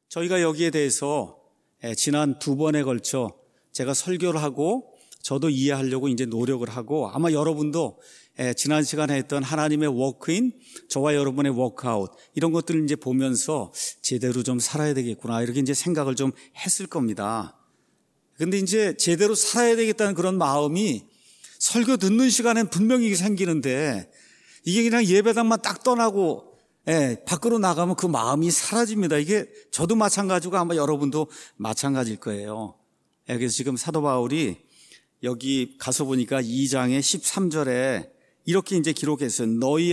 저희가 여기에 대해서 지난 2번에 걸쳐 제가 설교를 하고 저도 이해하려고 이제 노력을 하고 아마 여러분도 지난 시간에 했던 하나님의 워크인, 저와 여러분의 워크아웃 이런 것들을 이제 보면서 제대로 좀 살아야 되겠구나 이렇게 이제 생각을 좀 했을 겁니다. 근데 이제 제대로 살아야 되겠다는 그런 마음이 설교 듣는 시간엔 분명히 생기는데 이게 그냥 예배당만 딱 떠나고 밖으로 나가면 그 마음이 사라집니다. 이게 저도 마찬가지고 아마 여러분도 마찬가지일 거예요. 그래서 지금 사도 바울이 여기 가서 보니까 2장의 13절에 이렇게 이제 기록했어요. 너희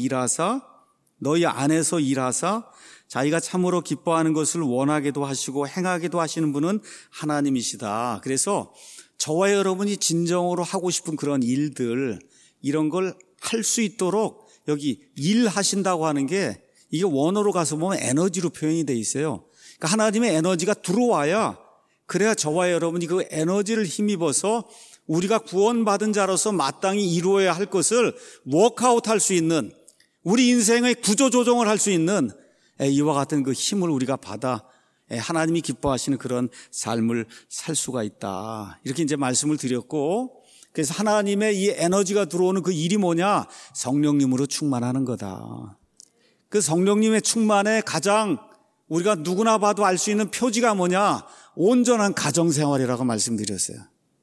안에서 일하사 자기가 참으로 기뻐하는 것을 원하게도 하시고 행하게도 하시는 분은 하나님이시다. 그래서 저와 여러분이 진정으로 하고 싶은 그런 일들 이런 걸 할 수 있도록 여기 일하신다고 하는 게 이게 원어로 가서 보면 에너지로 표현이 돼 있어요. 그러니까 하나님의 에너지가 들어와야 그래야 저와 여러분이 그 에너지를 힘입어서 우리가 구원받은 자로서 마땅히 이루어야 할 것을 워크아웃 할 수 있는 우리 인생의 구조조정을 할 수 있는 이와 같은 그 힘을 우리가 받아 하나님이 기뻐하시는 그런 삶을 살 수가 있다. 이렇게 이제 말씀을 드렸고 그래서 하나님의 이 에너지가 들어오는 그 일이 뭐냐? 성령님으로 충만하는 거다. 그 성령님의 충만에 가장 우리가 누구나 봐도 알 수 있는 표지가 뭐냐? 온전한 가정생활이라고 말씀드렸어요.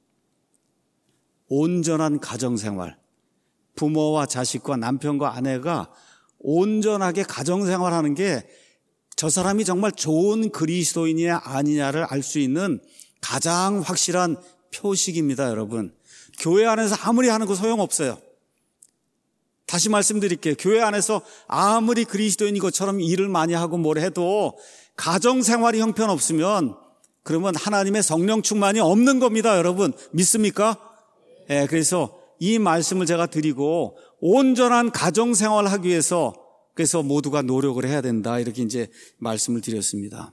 온전한 가정생활. 부모와 자식과 남편과 아내가 온전하게 가정생활하는 게 저 사람이 정말 좋은 그리스도인이냐 아니냐를 알 수 있는 가장 확실한 표식입니다, 여러분. 교회 안에서 아무리 하는 거 소용없어요. 다시 말씀드릴게요. 교회 안에서 아무리 그리스도인인 것처럼 일을 많이 하고 뭘 해도 가정생활이 형편없으면 그러면 하나님의 성령 충만이 없는 겁니다, 여러분. 믿습니까? 그래서 이 말씀을 제가 드리고 온전한 가정생활을 하기 위해서 그래서 모두가 노력을 해야 된다. 이렇게 이제 말씀을 드렸습니다.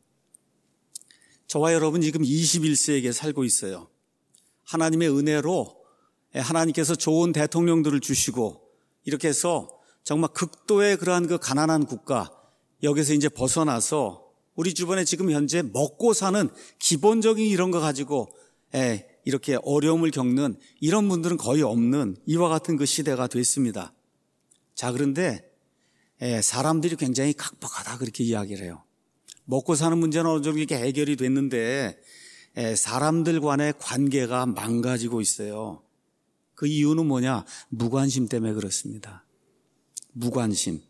저와 여러분 지금 21세기에 살고 있어요. 하나님의 은혜로 하나님께서 좋은 대통령들을 주시고 이렇게 해서 정말 극도의 그러한 그 가난한 국가 여기서 이제 벗어나서 우리 주변에 지금 현재 먹고 사는 기본적인 이런 거 가지고 이렇게 어려움을 겪는 이런 분들은 거의 없는 이와 같은 그 시대가 됐습니다. 자, 그런데 사람들이 굉장히 각박하다 그렇게 이야기를 해요. 먹고 사는 문제는 어느 정도 이렇게 해결이 됐는데 사람들 간의 관계가 망가지고 있어요. 그 이유는 뭐냐? 무관심 때문에 그렇습니다. 무관심이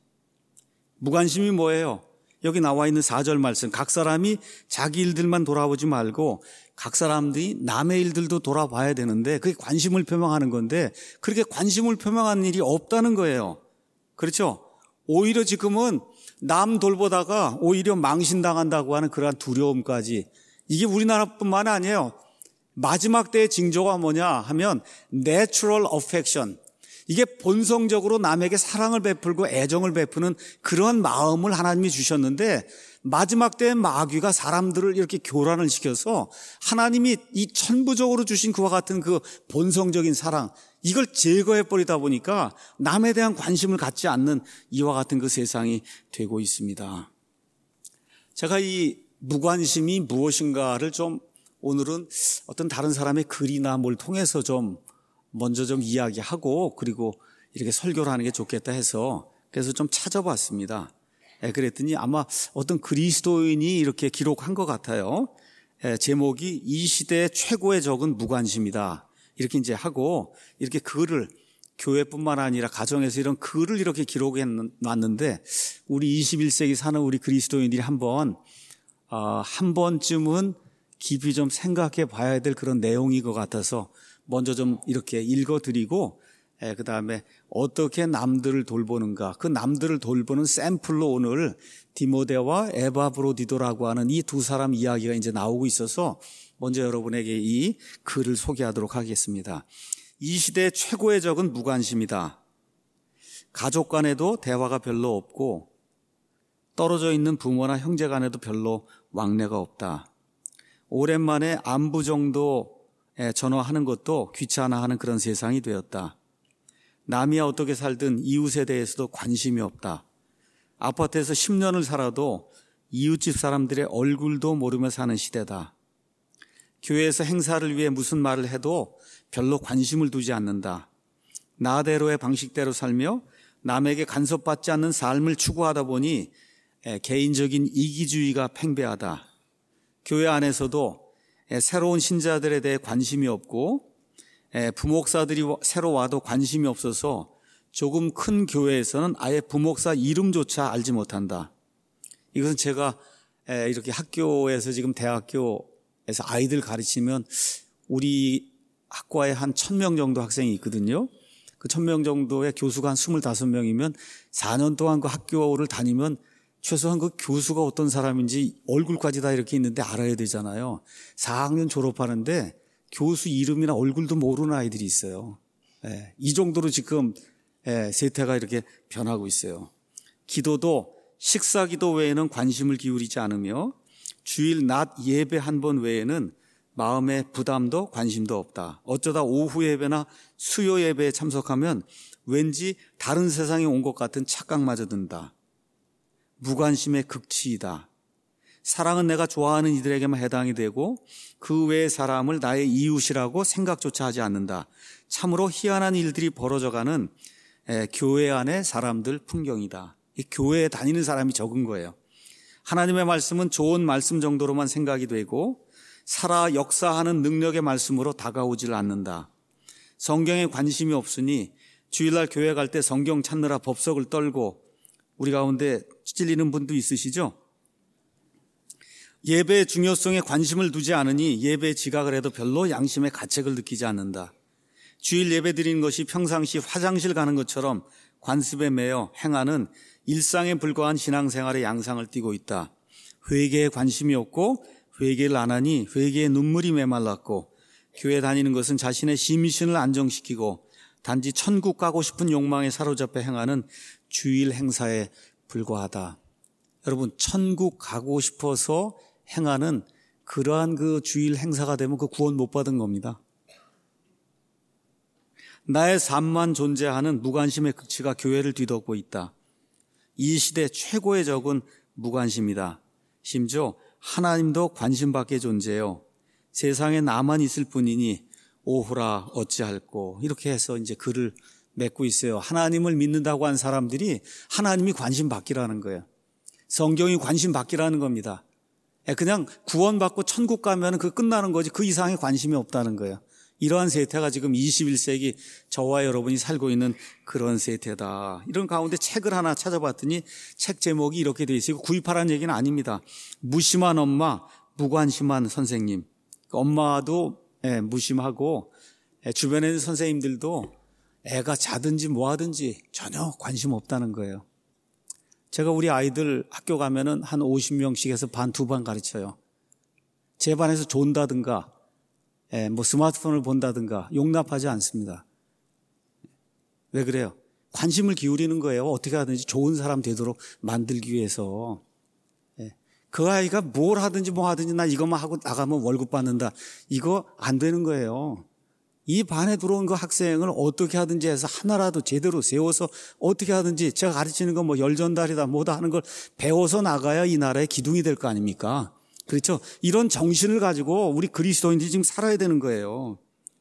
뭐예요? 여기 나와 있는 4절 말씀. 각 사람이 자기 일들만 돌아보지 말고 각 사람들이 남의 일들도 돌아봐야 되는데 그게 관심을 표명하는 건데 그렇게 관심을 표명하는 일이 없다는 거예요. 그렇죠? 오히려 지금은 남 돌보다가 오히려 망신당한다고 하는 그러한 두려움까지 이게 우리나라뿐만 아니에요. 마지막 때의 징조가 뭐냐 하면 natural affection. 이게 본성적으로 남에게 사랑을 베풀고 애정을 베푸는 그런 마음을 하나님이 주셨는데 마지막 때의 마귀가 사람들을 이렇게 교란을 시켜서 하나님이 이 천부적으로 주신 그와 같은 그 본성적인 사랑 이걸 제거해버리다 보니까 남에 대한 관심을 갖지 않는 이와 같은 그 세상이 되고 있습니다. 제가 이 무관심이 무엇인가를 좀 오늘은 어떤 다른 사람의 글이나 뭘 통해서 좀 먼저 좀 이야기하고 그리고 이렇게 설교를 하는 게 좋겠다 해서 그래서 좀 찾아봤습니다. 그랬더니 아마 어떤 그리스도인이 이렇게 기록한 것 같아요. 제목이 이 시대의 최고의 적은 무관심이다. 이렇게 이제 하고 이렇게 글을 교회뿐만 아니라 가정에서 이런 글을 이렇게 기록해 놨는데 우리 21세기 사는 우리 그리스도인들이 한 번쯤은 깊이 좀 생각해 봐야 될 그런 내용인 것 같아서 먼저 좀 이렇게 읽어드리고 그 다음에 어떻게 남들을 돌보는가 그 남들을 돌보는 샘플로 오늘 디모데와 에바브로디도라고 하는 이 두 사람 이야기가 이제 나오고 있어서 먼저 여러분에게 이 글을 소개하도록 하겠습니다. 이 시대의 최고의 적은 무관심이다. 가족 간에도 대화가 별로 없고 떨어져 있는 부모나 형제 간에도 별로 왕래가 없다. 오랜만에 안부 정도 전화하는 것도 귀찮아하는 그런 세상이 되었다. 남이 어떻게 살든 이웃에 대해서도 관심이 없다. 아파트에서 10년을 살아도 이웃집 사람들의 얼굴도 모르며 사는 시대다. 교회에서 행사를 위해 무슨 말을 해도 별로 관심을 두지 않는다. 나대로의 방식대로 살며 남에게 간섭받지 않는 삶을 추구하다 보니 개인적인 이기주의가 팽배하다. 교회 안에서도 새로운 신자들에 대해 관심이 없고 부목사들이 새로 와도 관심이 없어서 조금 큰 교회에서는 아예 부목사 이름조차 알지 못한다. 이것은 제가 이렇게 학교에서 지금 대학교에서 아이들 가르치면 우리 학과에 한 1000명 정도 학생이 있거든요. 그 1000명 정도의 교수가 한 25명이면 4년 동안 그 학교를 다니면 최소한 그 교수가 어떤 사람인지 얼굴까지 다 이렇게 있는데 알아야 되잖아요. 4학년 졸업하는데 교수 이름이나 얼굴도 모르는 아이들이 있어요. 이 정도로 지금 세태가 이렇게 변하고 있어요. 기도도 식사기도 외에는 관심을 기울이지 않으며 주일 낮 예배 한 번 외에는 마음의 부담도 관심도 없다. 어쩌다 오후 예배나 수요 예배에 참석하면 왠지 다른 세상에 온 것 같은 착각마저 든다. 무관심의 극치이다. 사랑은 내가 좋아하는 이들에게만 해당이 되고 그 외의 사람을 나의 이웃이라고 생각조차 하지 않는다. 참으로 희한한 일들이 벌어져가는 교회 안의 사람들 풍경이다. 이 교회에 다니는 사람이 적은 거예요. 하나님의 말씀은 좋은 말씀 정도로만 생각이 되고 살아 역사하는 능력의 말씀으로 다가오질 않는다. 성경에 관심이 없으니 주일날 교회 갈 때 성경 찾느라 법석을 떨고 우리 가운데 찔리는 분도 있으시죠? 예배의 중요성에 관심을 두지 않으니 예배에 지각을 해도 별로 양심의 가책을 느끼지 않는다. 주일 예배 드리는 것이 평상시 화장실 가는 것처럼 관습에 매여 행하는 일상에 불과한 신앙생활의 양상을 띠고 있다. 회개에 관심이 없고 회개를 안 하니 회개에 눈물이 메말랐고 교회 다니는 것은 자신의 심신을 안정시키고 단지 천국 가고 싶은 욕망에 사로잡혀 행하는 주일 행사에 불과하다. 여러분, 천국 가고 싶어서 행하는 그러한 그 주일 행사가 되면 그 구원 못 받은 겁니다. 나의 삶만 존재하는 무관심의 극치가 교회를 뒤덮고 있다. 이 시대 최고의 적은 무관심이다. 심지어 하나님도 관심 밖의 존재요. 세상에 나만 있을 뿐이니 오호라 어찌할꼬 이렇게 해서 이제 글을 맺고 있어요. 하나님을 믿는다고 한 사람들이 하나님이 관심 받기라는 거예요. 성경이 관심 받기라는 겁니다. 그냥 구원받고 천국 가면 그 끝나는 거지 그 이상의 관심이 없다는 거예요. 이러한 세태가 지금 21세기 저와 여러분이 살고 있는 그런 세태다. 이런 가운데 책을 하나 찾아봤더니 책 제목이 이렇게 돼 있어요. 구입하라는 얘기는 아닙니다. 무심한 엄마, 무관심한 선생님. 엄마도 무심하고 주변에 있는 선생님들도 애가 자든지 뭐 하든지 전혀 관심 없다는 거예요. 제가 우리 아이들 학교 가면은 한 50명씩 해서 반, 두 반 가르쳐요. 제 반에서 존다든가 뭐 스마트폰을 본다든가 용납하지 않습니다. 왜 그래요? 관심을 기울이는 거예요. 어떻게 하든지 좋은 사람 되도록 만들기 위해서. 그 아이가 뭘 하든지 뭐 하든지 나 이것만 하고 나가면 월급 받는다. 이거 안 되는 거예요. 이 반에 들어온 그 학생을 어떻게 하든지 해서 하나라도 제대로 세워서 어떻게 하든지 제가 가르치는 거 뭐 열전달이다 뭐다 하는 걸 배워서 나가야 이 나라의 기둥이 될 거 아닙니까? 그렇죠? 이런 정신을 가지고 우리 그리스도인들이 지금 살아야 되는 거예요.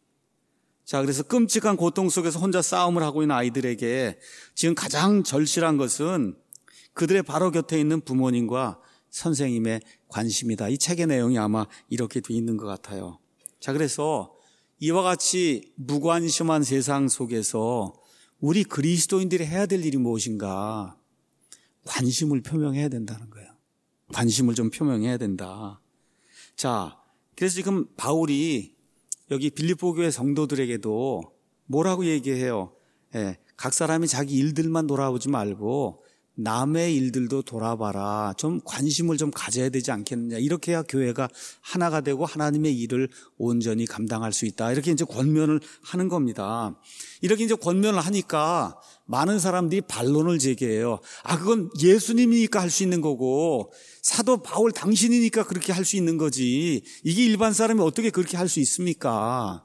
자, 그래서 끔찍한 고통 속에서 혼자 싸움을 하고 있는 아이들에게 지금 가장 절실한 것은 그들의 바로 곁에 있는 부모님과 선생님의 관심이다. 이 책의 내용이 아마 이렇게 돼 있는 것 같아요. 자, 그래서 이와 같이 무관심한 세상 속에서 우리 그리스도인들이 해야 될 일이 무엇인가? 관심을 표명해야 된다는 거예요. 관심을 좀 표명해야 된다. 자, 그래서 지금 바울이 여기 빌립보 교회 성도들에게도 뭐라고 얘기해요? 각 사람이 자기 일들만 돌아보지 말고 남의 일들도 돌아봐라. 좀 관심을 좀 가져야 되지 않겠느냐. 이렇게 해야 교회가 하나가 되고 하나님의 일을 온전히 감당할 수 있다. 이렇게 이제 권면을 하는 겁니다. 이렇게 이제 권면을 하니까 많은 사람들이 반론을 제기해요. 그건 예수님이니까 할 수 있는 거고 사도 바울 당신이니까 그렇게 할 수 있는 거지. 이게 일반 사람이 어떻게 그렇게 할 수 있습니까?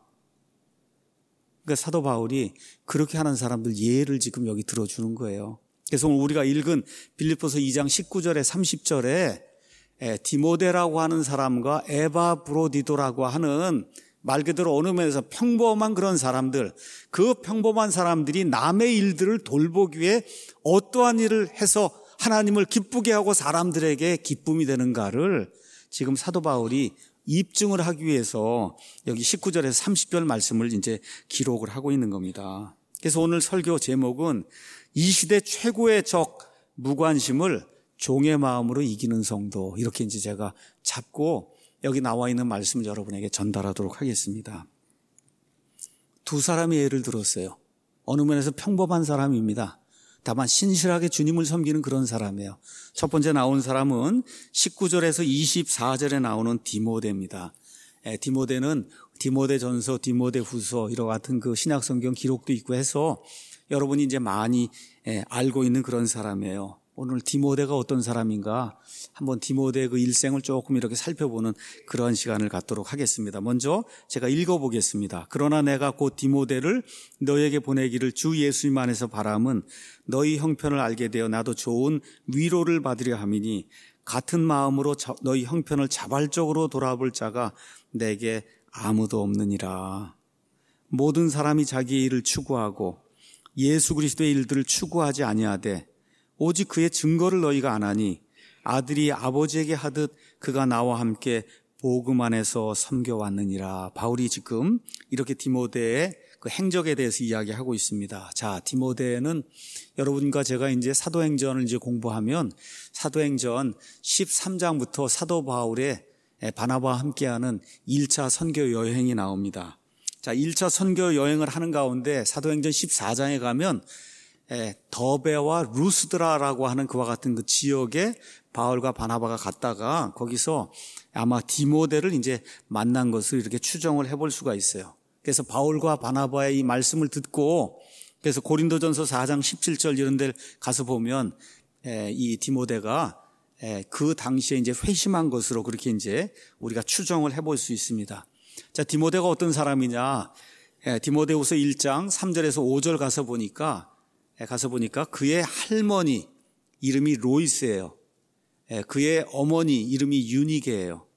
그러니까 사도 바울이 그렇게 하는 사람들 예를 지금 여기 들어주는 거예요. 그래서 오늘 우리가 읽은 빌립보서 2장 19절에 30절에 디모데라고 하는 사람과 에바브로디도라고 하는 말 그대로 어느 면에서 평범한 그런 사람들, 그 평범한 사람들이 남의 일들을 돌보기 위해 어떠한 일을 해서 하나님을 기쁘게 하고 사람들에게 기쁨이 되는가를 지금 사도 바울이 입증을 하기 위해서 여기 19절에서 30절 말씀을 이제 기록을 하고 있는 겁니다. 그래서 오늘 설교 제목은 이 시대 최고의 적 무관심을 종의 마음으로 이기는 성도, 이렇게 이제 제가 잡고 여기 나와 있는 말씀을 여러분에게 전달하도록 하겠습니다. 두 사람의 예를 들었어요. 어느 면에서 평범한 사람입니다. 다만 신실하게 주님을 섬기는 그런 사람이에요. 첫 번째 나온 사람은 19절에서 24절에 나오는 디모데입니다. 디모데는 디모데전서, 디모데후서 이와 같은 그 신약성경 기록도 있고 해서 여러분이 이제 많이 알고 있는 그런 사람이에요. 오늘 디모데가 어떤 사람인가 한번 디모데의 그 일생을 조금 이렇게 살펴보는 그런 시간을 갖도록 하겠습니다. 먼저 제가 읽어보겠습니다. 그러나 내가 곧 디모데를 너에게 보내기를 주 예수님 안에서 바람은 너희 형편을 알게 되어 나도 좋은 위로를 받으려 함이니 같은 마음으로 너희 형편을 자발적으로 돌아볼 자가 내게 아무도 없느니라. 모든 사람이 자기의 일을 추구하고 예수 그리스도의 일들을 추구하지 아니하되 오직 그의 증거를 너희가 아나니 아들이 아버지에게 하듯 그가 나와 함께 복음 안에서 섬겨왔느니라. 바울이 지금 이렇게 디모데의 그 행적에 대해서 이야기하고 있습니다. 자, 디모데는 여러분과 제가 이제 사도행전을 이제 공부하면 사도행전 13장부터 사도 바울의 바나바와 함께하는 1차 선교 여행이 나옵니다. 자, 1차 선교 여행을 하는 가운데 사도행전 14장에 가면 더베와 루스드라라고 하는 그와 같은 그 지역에 바울과 바나바가 갔다가 거기서 아마 디모데를 이제 만난 것을 이렇게 추정을 해볼 수가 있어요. 그래서 바울과 바나바의 이 말씀을 듣고 그래서 고린도전서 4장 17절 이런 데를 가서 보면 이 디모데가 그 당시에 이제 회심한 것으로 그렇게 이제 우리가 추정을 해볼 수 있습니다. 자, 디모데가 어떤 사람이냐? 디모데후서 1장 3절에서 5절 가서 보니까 그의 할머니 이름이 로이스예요. 그의 어머니 이름이 유니게예요.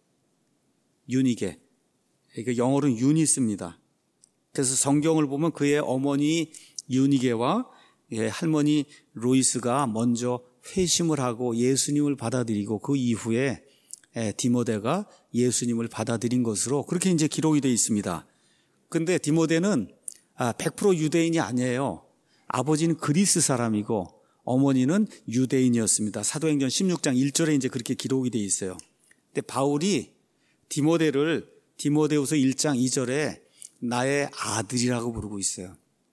유니게. 이게 영어로는 유니스입니다. 그래서 성경을 보면 그의 어머니 유니게와 할머니 로이스가 먼저 회심을 하고 예수님을 받아들이고 그 이후에 디모데가 예수님을 받아들인 것으로 그렇게 이제 기록이 되어 있습니다. 그런데 디모데는 100% 유대인이 아니에요. 아버지는 그리스 사람이고 어머니는 유대인이었습니다. 사도행전 16장 1절에 이제 그렇게 기록이 되어 있어요. 근데 바울이 디모데를 디모데후서 1장 2절에 나의 아들이라고 부르고 있어요.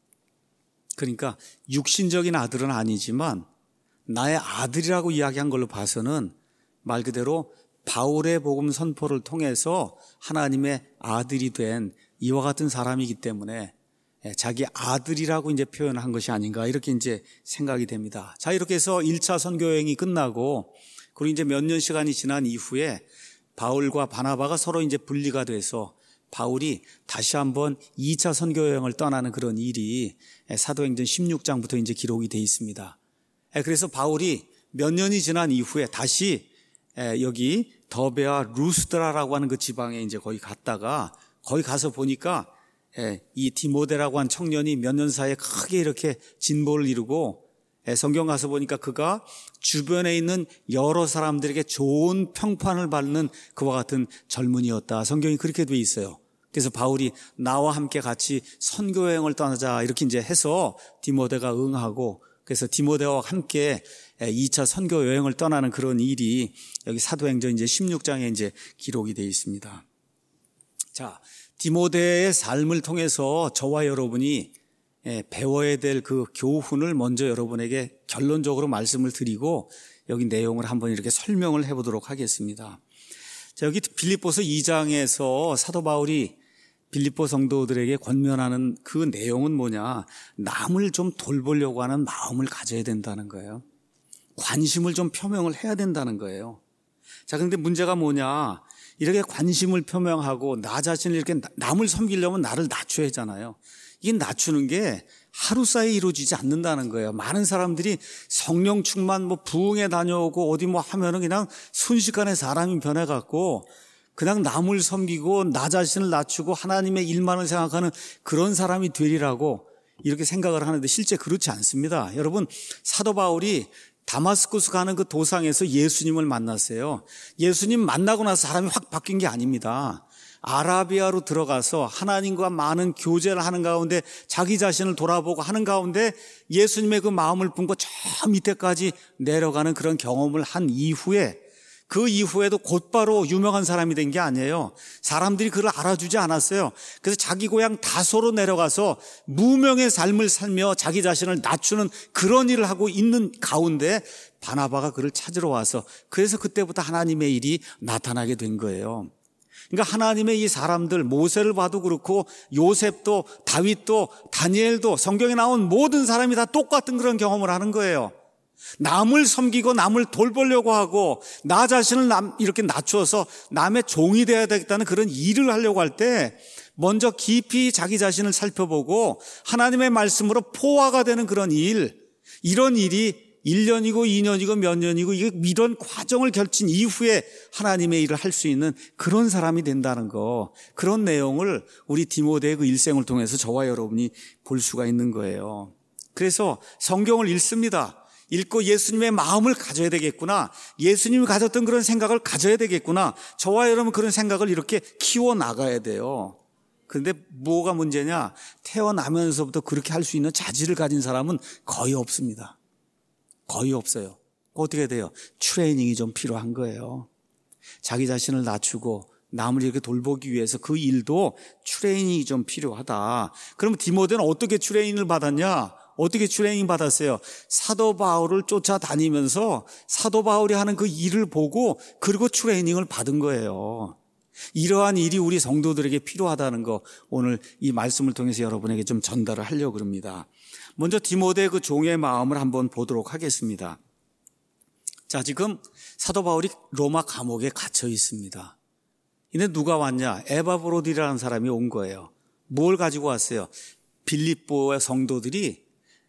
그러니까 육신적인 아들은 아니지만 나의 아들이라고 이야기한 걸로 봐서는 말 그대로 바울의 복음 선포를 통해서 하나님의 아들이 된 이와 같은 사람이기 때문에 자기 아들이라고 이제 표현한 것이 아닌가 이렇게 이제 생각이 됩니다. 자, 이렇게 해서 1차 선교여행이 끝나고 그리고 이제 몇 년 시간이 지난 이후에 바울과 바나바가 서로 이제 분리가 돼서 바울이 다시 한번 2차 선교여행을 떠나는 그런 일이 사도행전 16장부터 이제 기록이 돼 있습니다. 그래서 바울이 몇 년이 지난 이후에 다시 여기 더베와 루스드라라고 하는 그 지방에 이제 거기 갔다가 거기 가서 보니까 이 디모데라고 한 청년이 몇 년 사이에 크게 이렇게 진보를 이루고 성경 가서 보니까 그가 주변에 있는 여러 사람들에게 좋은 평판을 받는 그와 같은 젊은이였다. 성경이 그렇게 돼 있어요. 그래서 바울이 나와 함께 같이 선교여행을 떠나자 이렇게 이제 해서 디모데가 응하고 그래서 디모데와 함께 2차 선교여행을 떠나는 그런 일이 여기 사도행전 이제 16장에 이제 기록이 되어 있습니다. 자, 디모데의 삶을 통해서 저와 여러분이 배워야 될 그 교훈을 먼저 여러분에게 결론적으로 말씀을 드리고 여기 내용을 한번 이렇게 설명을 해보도록 하겠습니다. 자, 여기 빌립보서 2장에서 사도 바울이 빌립보 성도들에게 권면하는 그 내용은 뭐냐? 남을 좀 돌보려고 하는 마음을 가져야 된다는 거예요. 관심을 좀 표명을 해야 된다는 거예요. 자, 그런데 문제가 뭐냐? 이렇게 관심을 표명하고 나 자신을 이렇게 남을 섬기려면 나를 낮춰야 하잖아요. 이게 낮추는 게 하루 사이에 이루어지지 않는다는 거예요. 많은 사람들이 성령 충만 부흥회 다녀오고 어디 하면은 그냥 순식간에 사람이 변해갖고 그냥 남을 섬기고 나 자신을 낮추고 하나님의 일만을 생각하는 그런 사람이 되리라고 이렇게 생각을 하는데 실제 그렇지 않습니다. 여러분, 사도 바울이 다마스쿠스 가는 그 도상에서 예수님을 만났어요. 예수님 만나고 나서 사람이 확 바뀐 게 아닙니다. 아라비아로 들어가서 하나님과 많은 교제를 하는 가운데 자기 자신을 돌아보고 하는 가운데 예수님의 그 마음을 품고 저 밑에까지 내려가는 그런 경험을 한 이후에 그 이후에도 곧바로 유명한 사람이 된 게 아니에요. 사람들이 그를 알아주지 않았어요. 그래서 자기 고향 다소로 내려가서 무명의 삶을 살며 자기 자신을 낮추는 그런 일을 하고 있는 가운데 바나바가 그를 찾으러 와서 그래서 그때부터 하나님의 일이 나타나게 된 거예요. 그러니까 하나님의 이 사람들, 모세를 봐도 그렇고 요셉도 다윗도 다니엘도 성경에 나온 모든 사람이 다 똑같은 그런 경험을 하는 거예요. 남을 섬기고 남을 돌보려고 하고 나 자신을 이렇게 낮추어서 남의 종이 되어야 되겠다는 그런 일을 하려고 할 때 먼저 깊이 자기 자신을 살펴보고 하나님의 말씀으로 포화가 되는 그런 일, 이런 일이 1년이고 2년이고 몇 년이고 이런 과정을 거친 이후에 하나님의 일을 할 수 있는 그런 사람이 된다는 거, 그런 내용을 우리 디모데의 그 일생을 통해서 저와 여러분이 볼 수가 있는 거예요. 그래서 성경을 읽습니다. 읽고 예수님의 마음을 가져야 되겠구나, 예수님이 가졌던 그런 생각을 가져야 되겠구나, 저와 여러분 그런 생각을 이렇게 키워나가야 돼요. 그런데 뭐가 문제냐, 태어나면서부터 그렇게 할 수 있는 자질을 가진 사람은 거의 없습니다. 거의 없어요. 어떻게 돼요? 트레이닝이 좀 필요한 거예요. 자기 자신을 낮추고 남을 이렇게 돌보기 위해서 그 일도 트레이닝이 좀 필요하다. 그러면 디모데는 어떻게 트레이닝을 받았냐? 어떻게 트레이닝 받았어요? 사도 바울을 쫓아다니면서 사도 바울이 하는 그 일을 보고 그리고 트레이닝을 받은 거예요. 이러한 일이 우리 성도들에게 필요하다는 거 오늘 이 말씀을 통해서 여러분에게 좀 전달을 하려고 합니다. 먼저 디모데의 그 종의 마음을 한번 보도록 하겠습니다. 자, 지금 사도 바울이 로마 감옥에 갇혀 있습니다. 이제 누가 왔냐? 에바브로디라는 사람이 온 거예요. 뭘 가지고 왔어요? 빌립보의 성도들이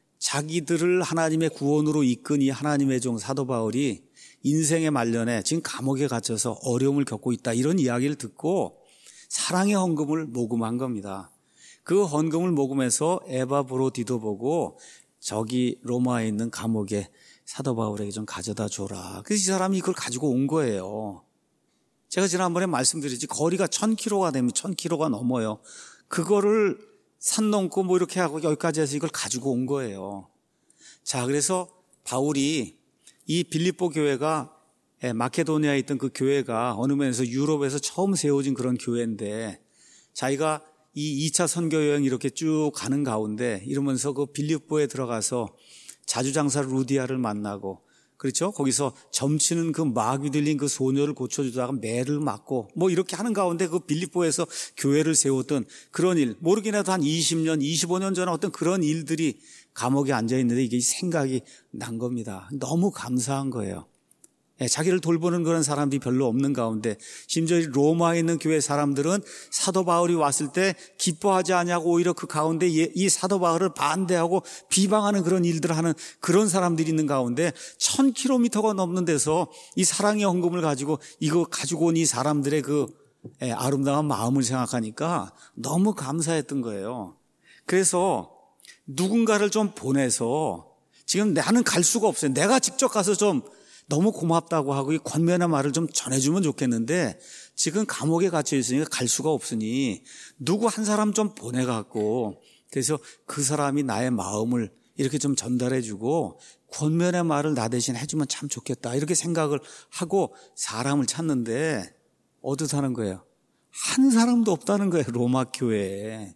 자기들을 하나님의 구원으로 이끈 이 하나님의 종 사도 바울이 인생의 말년에 지금 감옥에 갇혀서 어려움을 겪고 있다, 이런 이야기를 듣고 사랑의 헌금을 모금한 겁니다. 그 헌금을 모금해서 에바브로디도 보고 저기 로마에 있는 감옥에 사도 바울에게 좀 가져다 줘라. 그래서 이 사람이 이걸 가지고 온 거예요. 제가 지난번에 말씀드렸지, 거리가 1000km가 되면 1000km가 넘어요. 그거를 산 넘고 이렇게 하고 여기까지 해서 이걸 가지고 온 거예요. 자, 그래서 바울이 이 빌립보 교회가 마케도니아에 있던 그 교회가 어느 면에서 유럽에서 처음 세워진 그런 교회인데, 자기가 이 2차 선교 여행 이렇게 쭉 가는 가운데 이러면서 그 빌립보에 들어가서 자주장사 루디아를 만나고, 그렇죠? 거기서 점치는 그 마귀 들린 그 소녀를 고쳐주다가 매를 맞고 이렇게 하는 가운데 그 빌립보에서 교회를 세웠던 그런 일, 모르긴 해도 한 20년, 25년 전에 어떤 그런 일들이 감옥에 앉아있는데 이게 생각이 난 겁니다. 너무 감사한 거예요. 자기를 돌보는 그런 사람들이 별로 없는 가운데, 심지어 로마에 있는 교회 사람들은 사도 바울이 왔을 때 기뻐하지 않냐고 오히려 그 가운데 이 사도 바울을 반대하고 비방하는 그런 일들을 하는 그런 사람들이 있는 가운데 1000km가 넘는 데서 이 사랑의 헌금을 가지고 이거 가지고 온 이 사람들의 그 아름다운 마음을 생각하니까 너무 감사했던 거예요. 그래서 누군가를 좀 보내서, 지금 나는 갈 수가 없어요. 내가 직접 가서 좀 너무 고맙다고 하고 이 권면의 말을 좀 전해주면 좋겠는데 지금 감옥에 갇혀 있으니까 갈 수가 없으니 누구 한 사람 좀 보내갖고, 그래서 그 사람이 나의 마음을 이렇게 좀 전달해주고 권면의 말을 나 대신 해주면 참 좋겠다, 이렇게 생각을 하고 사람을 찾는데 어떻다는 거예요? 한 사람도 없다는 거예요. 로마 교회에.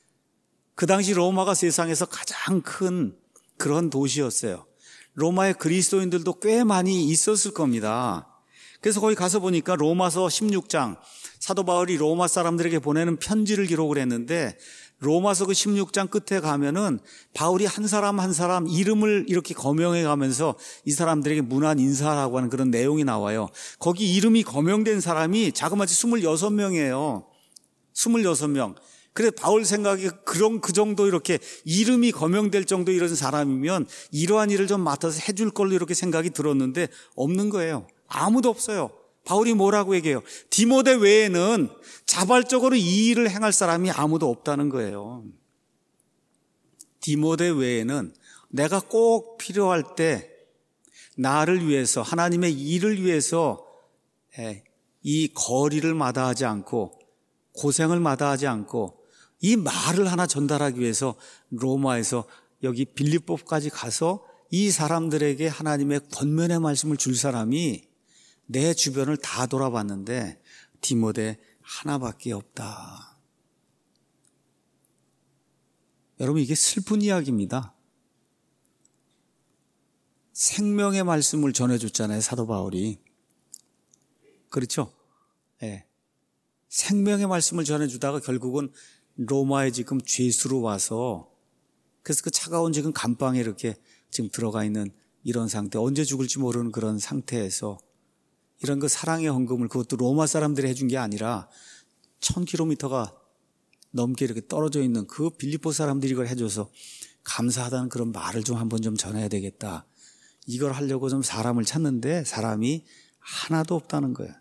그 당시 로마가 세상에서 가장 큰 그런 도시였어요. 로마의 그리스도인들도 꽤 많이 있었을 겁니다. 그래서 거기 가서 보니까 로마서 16장, 사도 바울이 로마 사람들에게 보내는 편지를 기록을 했는데, 로마서 그 16장 끝에 가면은 바울이 한 사람 한 사람 이름을 이렇게 거명해 가면서 이 사람들에게 문안 인사라고 하는 그런 내용이 나와요. 거기 이름이 거명된 사람이 자그마치 26명이에요. 26명. 그래서 바울 생각에 그 정도 이렇게 이름이 거명될 정도 이런 사람이면 이러한 일을 좀 맡아서 해줄 걸로 이렇게 생각이 들었는데 없는 거예요. 아무도 없어요. 바울이 뭐라고 얘기해요? 디모데 외에는 자발적으로 이 일을 행할 사람이 아무도 없다는 거예요. 디모데 외에는 내가 꼭 필요할 때 나를 위해서, 하나님의 일을 위해서 이 거리를 마다하지 않고 고생을 마다하지 않고 이 말을 하나 전달하기 위해서 로마에서 여기 빌립보까지 가서 이 사람들에게 하나님의 권면의 말씀을 줄 사람이 내 주변을 다 돌아봤는데 디모데 하나밖에 없다. 여러분, 이게 슬픈 이야기입니다. 생명의 말씀을 전해줬잖아요, 사도 바울이. 그렇죠? 네. 생명의 말씀을 전해주다가 결국은 로마에 지금 죄수로 와서, 그래서 그 차가운 지금 감방에 이렇게 지금 들어가 있는 이런 상태, 언제 죽을지 모르는 그런 상태에서 이런 그 사랑의 헌금을, 그것도 로마 사람들이 해준 게 아니라 1000km가 넘게 이렇게 떨어져 있는 그 빌립보 사람들이 이걸 해줘서 감사하다는 그런 말을 좀 한번 좀 전해야 되겠다. 이걸 하려고 좀 사람을 찾는데 사람이 하나도 없다는 거예요.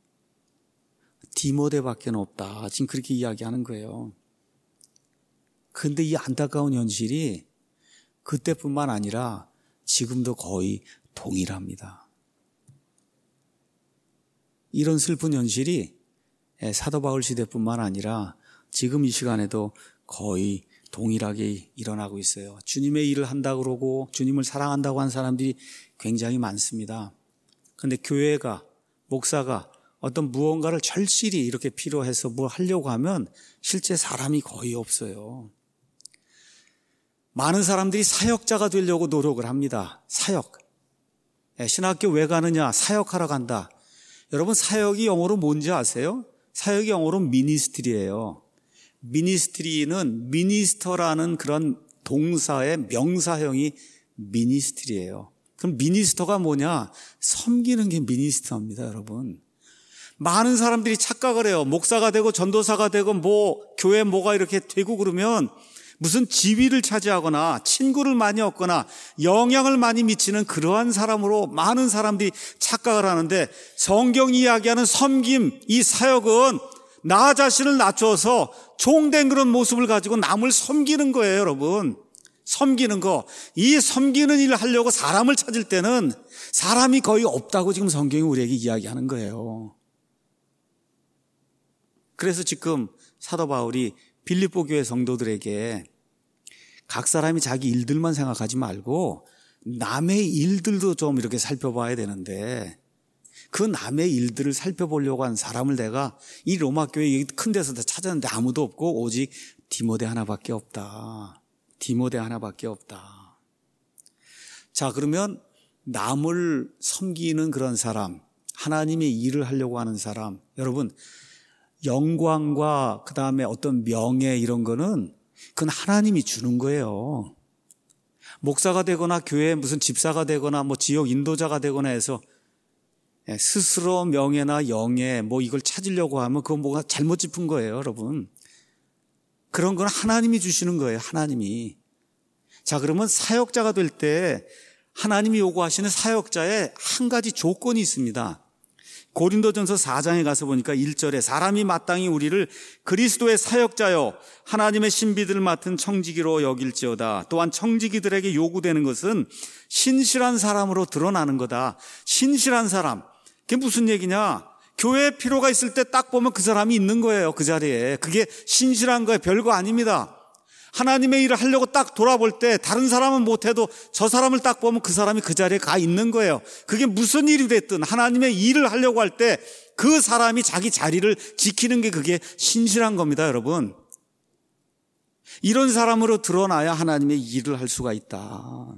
디모데밖에 없다. 지금 그렇게 이야기하는 거예요. 그런데 이 안타까운 현실이 그때뿐만 아니라 지금도 거의 동일합니다. 이런 슬픈 현실이 사도 바울 시대뿐만 아니라 지금 이 시간에도 거의 동일하게 일어나고 있어요. 주님의 일을 한다고 그러고 주님을 사랑한다고 한 사람들이 굉장히 많습니다. 그런데 교회가, 목사가 어떤 무언가를 절실히 이렇게 필요해서 뭐 하려고 하면 실제 사람이 거의 없어요. 많은 사람들이 사역자가 되려고 노력을 합니다. 사역. 신학교 왜 가느냐? 사역하러 간다. 여러분, 사역이 영어로 뭔지 아세요? 사역이 영어로 미니스트리예요. 미니스트리는 미니스터라는 그런 동사의 명사형이 미니스트리예요. 그럼 미니스터가 뭐냐? 섬기는 게 미니스터입니다, 여러분. 많은 사람들이 착각을 해요. 목사가 되고 전도사가 되고 뭐 교회 뭐가 이렇게 되고 그러면 무슨 지위를 차지하거나 친구를 많이 얻거나 영향을 많이 미치는 그러한 사람으로 많은 사람들이 착각을 하는데, 성경이 이야기하는 섬김, 이 사역은 나 자신을 낮춰서 종된 그런 모습을 가지고 남을 섬기는 거예요, 여러분. 섬기는 거. 이 섬기는 일을 하려고 사람을 찾을 때는 사람이 거의 없다고 지금 성경이 우리에게 이야기하는 거예요. 그래서 지금 사도 바울이 빌립보 교회 성도들에게 각 사람이 자기 일들만 생각하지 말고 남의 일들도 좀 이렇게 살펴봐야 되는데, 그 남의 일들을 살펴보려고 한 사람을 내가 이 로마 교회 큰 데서 다 찾았는데 아무도 없고 오직 디모데 하나밖에 없다. 디모데 하나밖에 없다. 자, 그러면 남을 섬기는 그런 사람, 하나님의 일을 하려고 하는 사람, 여러분, 영광과 그 다음에 어떤 명예 이런 거는 그건 하나님이 주는 거예요. 목사가 되거나 교회에 무슨 집사가 되거나 뭐 지역 인도자가 되거나 해서 스스로 명예나 영예 뭐 이걸 찾으려고 하면 그건 뭐가 잘못 짚은 거예요, 여러분. 그런 건 하나님이 주시는 거예요, 하나님이. 자, 그러면 사역자가 될 때 하나님이 요구하시는 사역자의 한 가지 조건이 있습니다. 고린도전서 4장에 가서 보니까 1절에 사람이 마땅히 우리를 그리스도의 사역자요 하나님의 신비들을 맡은 청지기로 여길지어다. 또한 청지기들에게 요구되는 것은 신실한 사람으로 드러나는 거다. 신실한 사람. 그게 무슨 얘기냐? 교회에 필요가 있을 때 딱 보면 그 사람이 있는 거예요, 그 자리에. 그게 신실한 거예요. 별거 아닙니다. 하나님의 일을 하려고 딱 돌아볼 때 다른 사람은 못해도 저 사람을 딱 보면 그 사람이 그 자리에 가 있는 거예요. 그게 무슨 일이 됐든 하나님의 일을 하려고 할 때 그 사람이 자기 자리를 지키는 게 그게 신실한 겁니다, 여러분. 이런 사람으로 드러나야 하나님의 일을 할 수가 있다.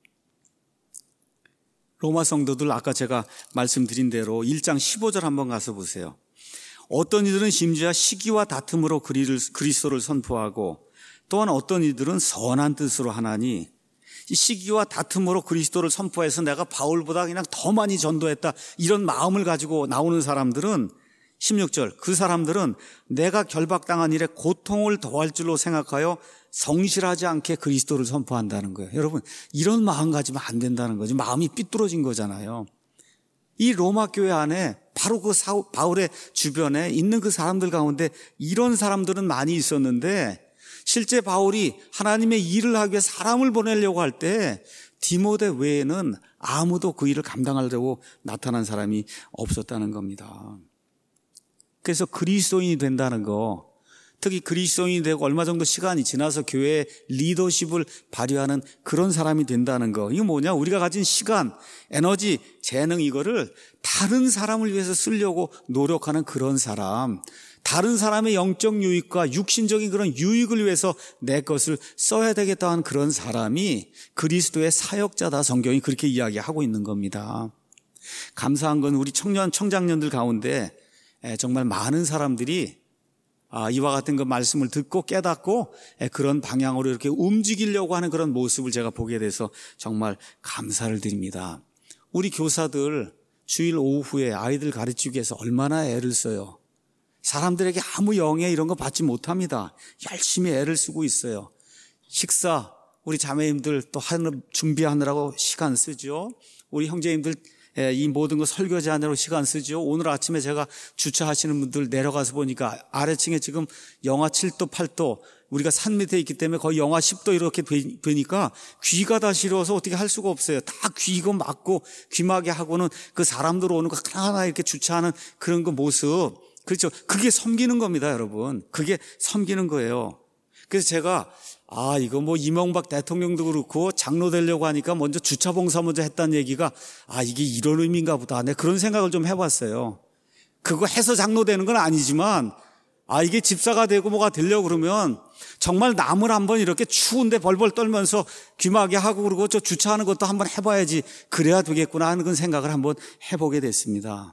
로마 성도들 아까 제가 말씀드린 대로 1장 15절 한번 가서 보세요. 어떤 이들은 심지어 시기와 다툼으로 그리스도를 선포하고 또한 어떤 이들은 선한 뜻으로 하나니, 이 시기와 다툼으로 그리스도를 선포해서 내가 바울보다 그냥 더 많이 전도했다 이런 마음을 가지고 나오는 사람들은 16절, 그 사람들은 내가 결박당한 일에 고통을 더할 줄로 생각하여 성실하지 않게 그리스도를 선포한다는 거예요. 여러분, 이런 마음 가지면 안 된다는 거죠. 마음이 삐뚤어진 거잖아요. 이 로마 교회 안에 바로 그 바울의 주변에 있는 그 사람들 가운데 이런 사람들은 많이 있었는데, 실제 바울이 하나님의 일을 하기 위해 사람을 보내려고 할 때 디모데 외에는 아무도 그 일을 감당하려고 나타난 사람이 없었다는 겁니다. 그래서 그리스도인이 된다는 거, 특히 그리스도인이 되고 얼마 정도 시간이 지나서 교회의 리더십을 발휘하는 그런 사람이 된다는 거, 이거 뭐냐? 우리가 가진 시간, 에너지, 재능, 이거를 다른 사람을 위해서 쓰려고 노력하는 그런 사람, 다른 사람의 영적 유익과 육신적인 그런 유익을 위해서 내 것을 써야 되겠다 하는 그런 사람이 그리스도의 사역자다, 성경이 그렇게 이야기하고 있는 겁니다. 감사한 건 우리 청장년들 가운데 정말 많은 사람들이 이와 같은 그 말씀을 듣고 깨닫고 그런 방향으로 이렇게 움직이려고 하는 그런 모습을 제가 보게 돼서 정말 감사를 드립니다. 우리 교사들 주일 오후에 아이들 가르치기 위해서 얼마나 애를 써요. 사람들에게 아무 영예 이런 거 받지 못합니다. 열심히 애를 쓰고 있어요. 식사 우리 자매님들 또 준비하느라고 시간 쓰죠. 우리 형제님들 이 모든 거 설교제 하느라고 시간 쓰죠. 오늘 아침에 제가 주차하시는 분들 내려가서 보니까 아래층에 지금 영하 7도 8도, 우리가 산 밑에 있기 때문에 거의 영하 10도 이렇게 되니까 귀가 다 시려서 어떻게 할 수가 없어요. 다 귀고 막고 귀마개 하고는 그 사람들 오는 거 하나하나 이렇게 주차하는 그런 거 모습, 그렇죠. 그게 섬기는 겁니다, 여러분. 그게 섬기는 거예요. 그래서 제가 이거 뭐 이명박 대통령도 그렇고 장로 되려고 하니까 먼저 주차 봉사 먼저 했다는 얘기가 이게 이런 의미인가 보다. 네, 그런 생각을 좀 해봤어요. 그거 해서 장로 되는 건 아니지만 이게 집사가 되고 뭐가 되려고 그러면 정말 남을 한번 이렇게 추운데 벌벌 떨면서 귀마개 하고 그러고 저 주차하는 것도 한번 해봐야지, 그래야 되겠구나 하는 그런 생각을 한번 해보게 됐습니다.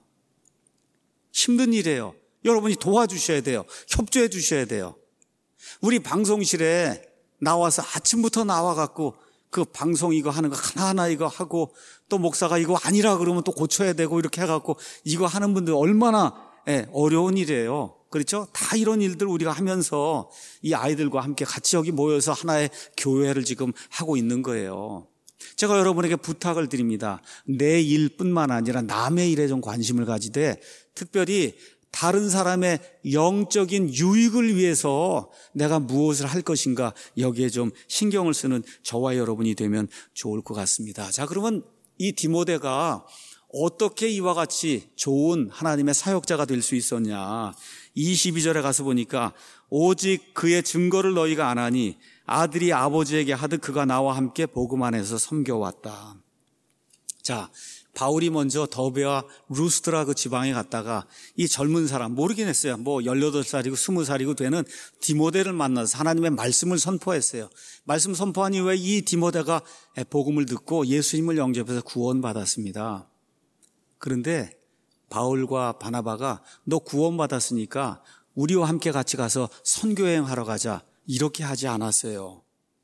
힘든 일이에요. 여러분이 도와주셔야 돼요. 협조해 주셔야 돼요. 우리 방송실에 나와서 아침부터 나와갖고 그 방송 이거 하는 거 하나하나 이거 하고, 또 목사가 이거 아니라 그러면 또 고쳐야 되고 이렇게 해갖고 이거 하는 분들 얼마나 어려운 일이에요. 그렇죠? 다 이런 일들 우리가 하면서 이 아이들과 함께 같이 여기 모여서 하나의 교회를 지금 하고 있는 거예요. 제가 여러분에게 부탁을 드립니다. 내 일뿐만 아니라 남의 일에 좀 관심을 가지되, 특별히 다른 사람의 영적인 유익을 위해서 내가 무엇을 할 것인가, 여기에 좀 신경을 쓰는 저와 여러분이 되면 좋을 것 같습니다. 자, 그러면 이 디모데가 어떻게 이와 같이 좋은 하나님의 사역자가 될 수 있었냐. 22절에 가서 보니까 오직 그의 증거를 너희가 안 하니 아들이 아버지에게 하듯 그가 나와 함께 복음 안에서 섬겨왔다. 자, 바울이 먼저 더베와 루스드라 그 지방에 갔다가 이 젊은 사람, 모르긴 했어요. 뭐 18살이고 20살이고 되는 디모데를 만나서 하나님의 말씀을 선포했어요. 말씀 선포한 이후에 이 디모데가 복음을 듣고 예수님을 영접해서 구원받았습니다. 그런데 바울과 바나바가 너 구원받았으니까 우리와 함께 같이 가서 선교여행하러 가자, 이렇게 하지 않았어요.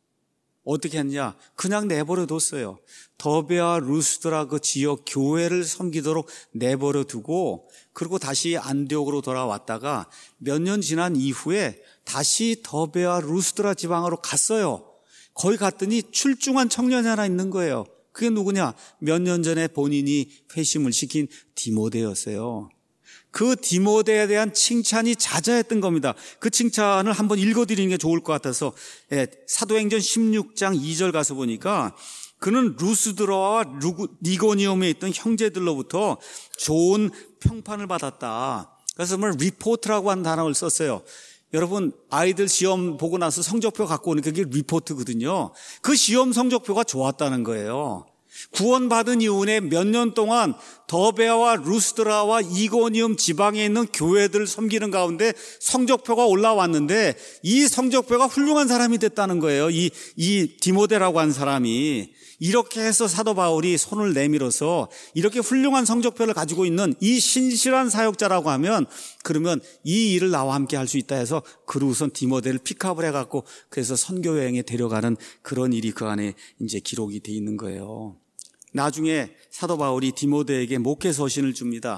어떻게 했냐? 그냥 내버려 뒀어요. 더베와 루스드라 그 지역 교회를 섬기도록 내버려 두고, 그리고 다시 안디옥으로 돌아왔다가 몇 년 지난 이후에 다시 더베와 루스드라 지방으로 갔어요. 거기 갔더니 출중한 청년이 하나 있는 거예요. 그게 누구냐? 몇 년 전에 본인이 회심을 시킨 디모데였어요. 그 디모데에 대한 칭찬이 자자했던 겁니다. 그 칭찬을 한번 읽어드리는 게 좋을 것 같아서 사도행전 16장 2절 가서 보니까 그는 루스드라와 니고니움에 있던 형제들로부터 좋은 평판을 받았다. 그래서 리포트라고 하는 단어를 썼어요. 여러분, 아이들 시험 보고 나서 성적표 갖고 오는 그게 리포트거든요. 그 시험 성적표가 좋았다는 거예요. 구원받은 이후에 몇 년 동안 더베와 루스드라와 이고니움 지방에 있는 교회들을 섬기는 가운데 성적표가 올라왔는데, 이 성적표가 훌륭한 사람이 됐다는 거예요. 이 디모데라고 한 사람이. 이렇게 해서 사도 바울이 손을 내밀어서 이렇게 훌륭한 성적표를 가지고 있는 이 신실한 사역자라고 하면, 그러면 이 일을 나와 함께 할 수 있다 해서 그러고선 디모데를 픽업을 해갖고 그래서 선교여행에 데려가는 그런 일이 그 안에 이제 기록이 돼 있는 거예요. 나중에 사도 바울이 디모데에게 목회 서신을 줍니다.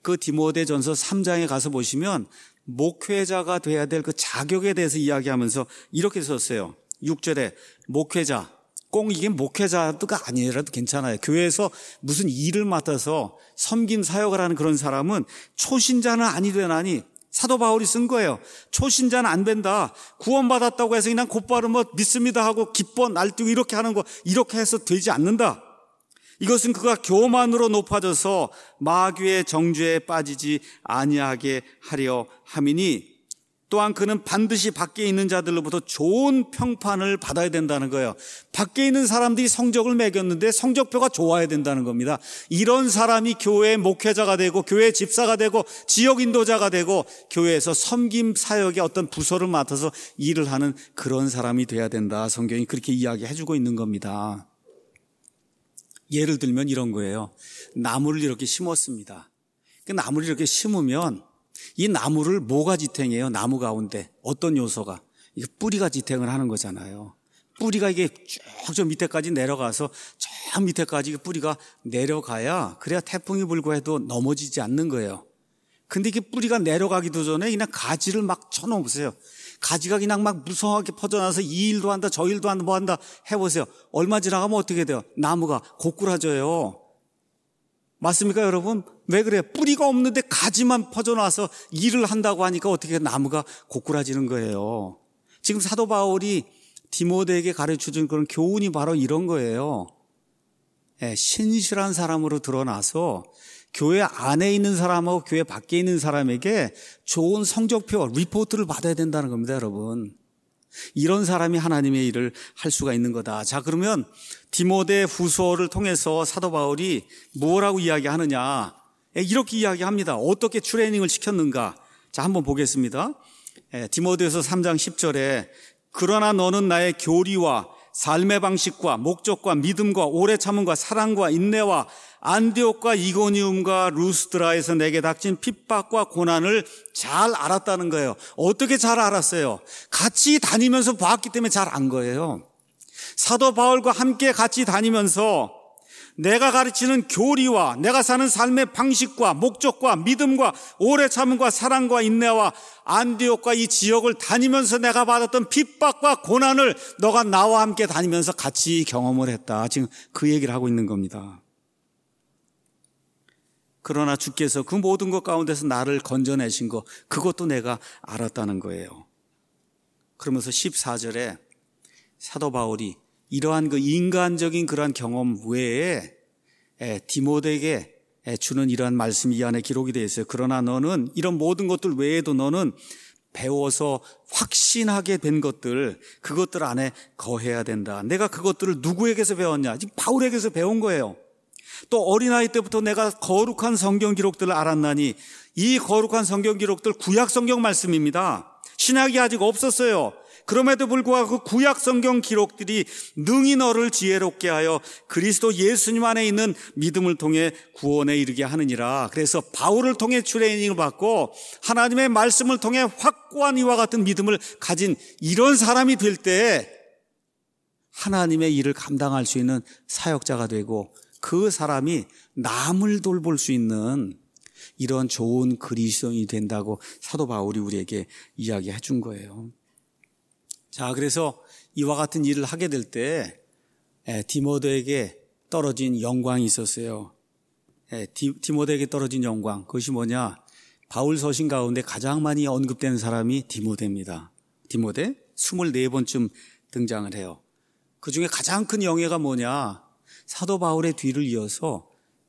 그 디모데전서 3장에 가서 보시면 목회자가 돼야 될 그 자격에 대해서 이야기하면서 이렇게 썼어요. 6절에 목회자, 꼭 이게 목회자가 아니라도 괜찮아요. 교회에서 무슨 일을 맡아서 섬김 사역을 하는 그런 사람은 초신자는 아니되나니, 사도 바울이 쓴 거예요. 초신자는 안 된다. 구원받았다고 해서 그냥 곧바로 믿습니다 하고 기뻐 날뛰고 이렇게 하는 거, 이렇게 해서 되지 않는다. 이것은 그가 교만으로 높아져서 마귀의 정죄에 빠지지 아니하게 하려 함이니, 또한 그는 반드시 밖에 있는 자들로부터 좋은 평판을 받아야 된다는 거예요. 밖에 있는 사람들이 성적을 매겼는데 성적표가 좋아야 된다는 겁니다. 이런 사람이 교회의 목회자가 되고 교회 집사가 되고 지역 인도자가 되고 교회에서 섬김 사역의 어떤 부서를 맡아서 일을 하는 그런 사람이 돼야 된다. 성경이 그렇게 이야기해주고 있는 겁니다. 예를 들면 이런 거예요. 나무를 이렇게 심었습니다. 그 나무를 이렇게 심으면 이 나무를 뭐가 지탱해요? 나무 가운데 어떤 요소가? 이게 뿌리가 지탱을 하는 거잖아요. 뿌리가 이게 쭉 저 밑에까지 내려가서 저 밑에까지 뿌리가 내려가야, 그래야 태풍이 불고 해도 넘어지지 않는 거예요. 근데 이게 뿌리가 내려가기도 전에 그냥 가지를 막 쳐놓으세요. 가지가 그냥 막 무성하게 퍼져나서 이 일도 한다 저 일도 한다 뭐 한다 해보세요. 얼마 지나가면 어떻게 돼요? 나무가 고꾸라져요. 맞습니까 여러분? 왜 그래요? 뿌리가 없는데 가지만 퍼져나와서 일을 한다고 하니까 어떻게 나무가 고꾸라지는 거예요. 지금 사도 바울이 디모데에게 가르쳐준 그런 교훈이 바로 이런 거예요. 신실한 사람으로 드러나서 교회 안에 있는 사람하고 교회 밖에 있는 사람에게 좋은 성적표, 리포트를 받아야 된다는 겁니다, 여러분. 이런 사람이 하나님의 일을 할 수가 있는 거다. 자, 그러면 디모데 후서를 통해서 사도 바울이 뭐라고 이야기하느냐? 이렇게 이야기합니다. 어떻게 트레이닝을 시켰는가? 자, 한번 보겠습니다. 디모데후서 3장 10절에 그러나 너는 나의 교리와 삶의 방식과 목적과 믿음과 오래 참음과 사랑과 인내와 안디옥과 이고니움과 루스드라에서 내게 닥친 핍박과 고난을 잘 알았다는 거예요. 어떻게 잘 알았어요? 같이 다니면서 봤기 때문에 잘 안 거예요. 사도 바울과 함께 같이 다니면서 내가 가르치는 교리와 내가 사는 삶의 방식과 목적과 믿음과 오래 참음과 사랑과 인내와 안디옥과 이 지역을 다니면서 내가 받았던 핍박과 고난을 너가 나와 함께 다니면서 같이 경험을 했다. 지금 그 얘기를 하고 있는 겁니다. 그러나 주께서 그 모든 것 가운데서 나를 건져내신 것, 그것도 내가 알았다는 거예요. 그러면서 14절에 사도 바울이 이러한 그 인간적인 그러한 경험 외에 디모데에게 주는 이러한 말씀이 이 안에 기록이 되어 있어요. 그러나 너는 이런 모든 것들 외에도 너는 배워서 확신하게 된 것들, 그것들 안에 거해야 된다. 내가 그것들을 누구에게서 배웠냐? 지금 바울에게서 배운 거예요. 또 어린아이 때부터 내가 거룩한 성경 기록들을 알았나니, 이 거룩한 성경 기록들 구약 성경 말씀입니다. 신약이 아직 없었어요. 그럼에도 불구하고 그 구약 성경 기록들이 능히 너를 지혜롭게 하여 그리스도 예수님 안에 있는 믿음을 통해 구원에 이르게 하느니라. 그래서 바울을 통해 트레이닝을 받고 하나님의 말씀을 통해 확고한 이와 같은 믿음을 가진 이런 사람이 될 때 하나님의 일을 감당할 수 있는 사역자가 되고, 그 사람이 남을 돌볼 수 있는 이런 좋은 그리스도인이 된다고 사도 바울이 우리에게 이야기해 준 거예요. 자, 그래서 이와 같은 일을 하게 될 때 디모데에게 떨어진 영광이 있었어요. 디모데에게 떨어진 영광, 그것이 뭐냐? 바울 서신 가운데 가장 많이 언급되는 사람이 디모데입니다. 디모데 24번쯤 등장을 해요. 그 중에 가장 큰 영예가 뭐냐? 사도 바울의 뒤를 이어서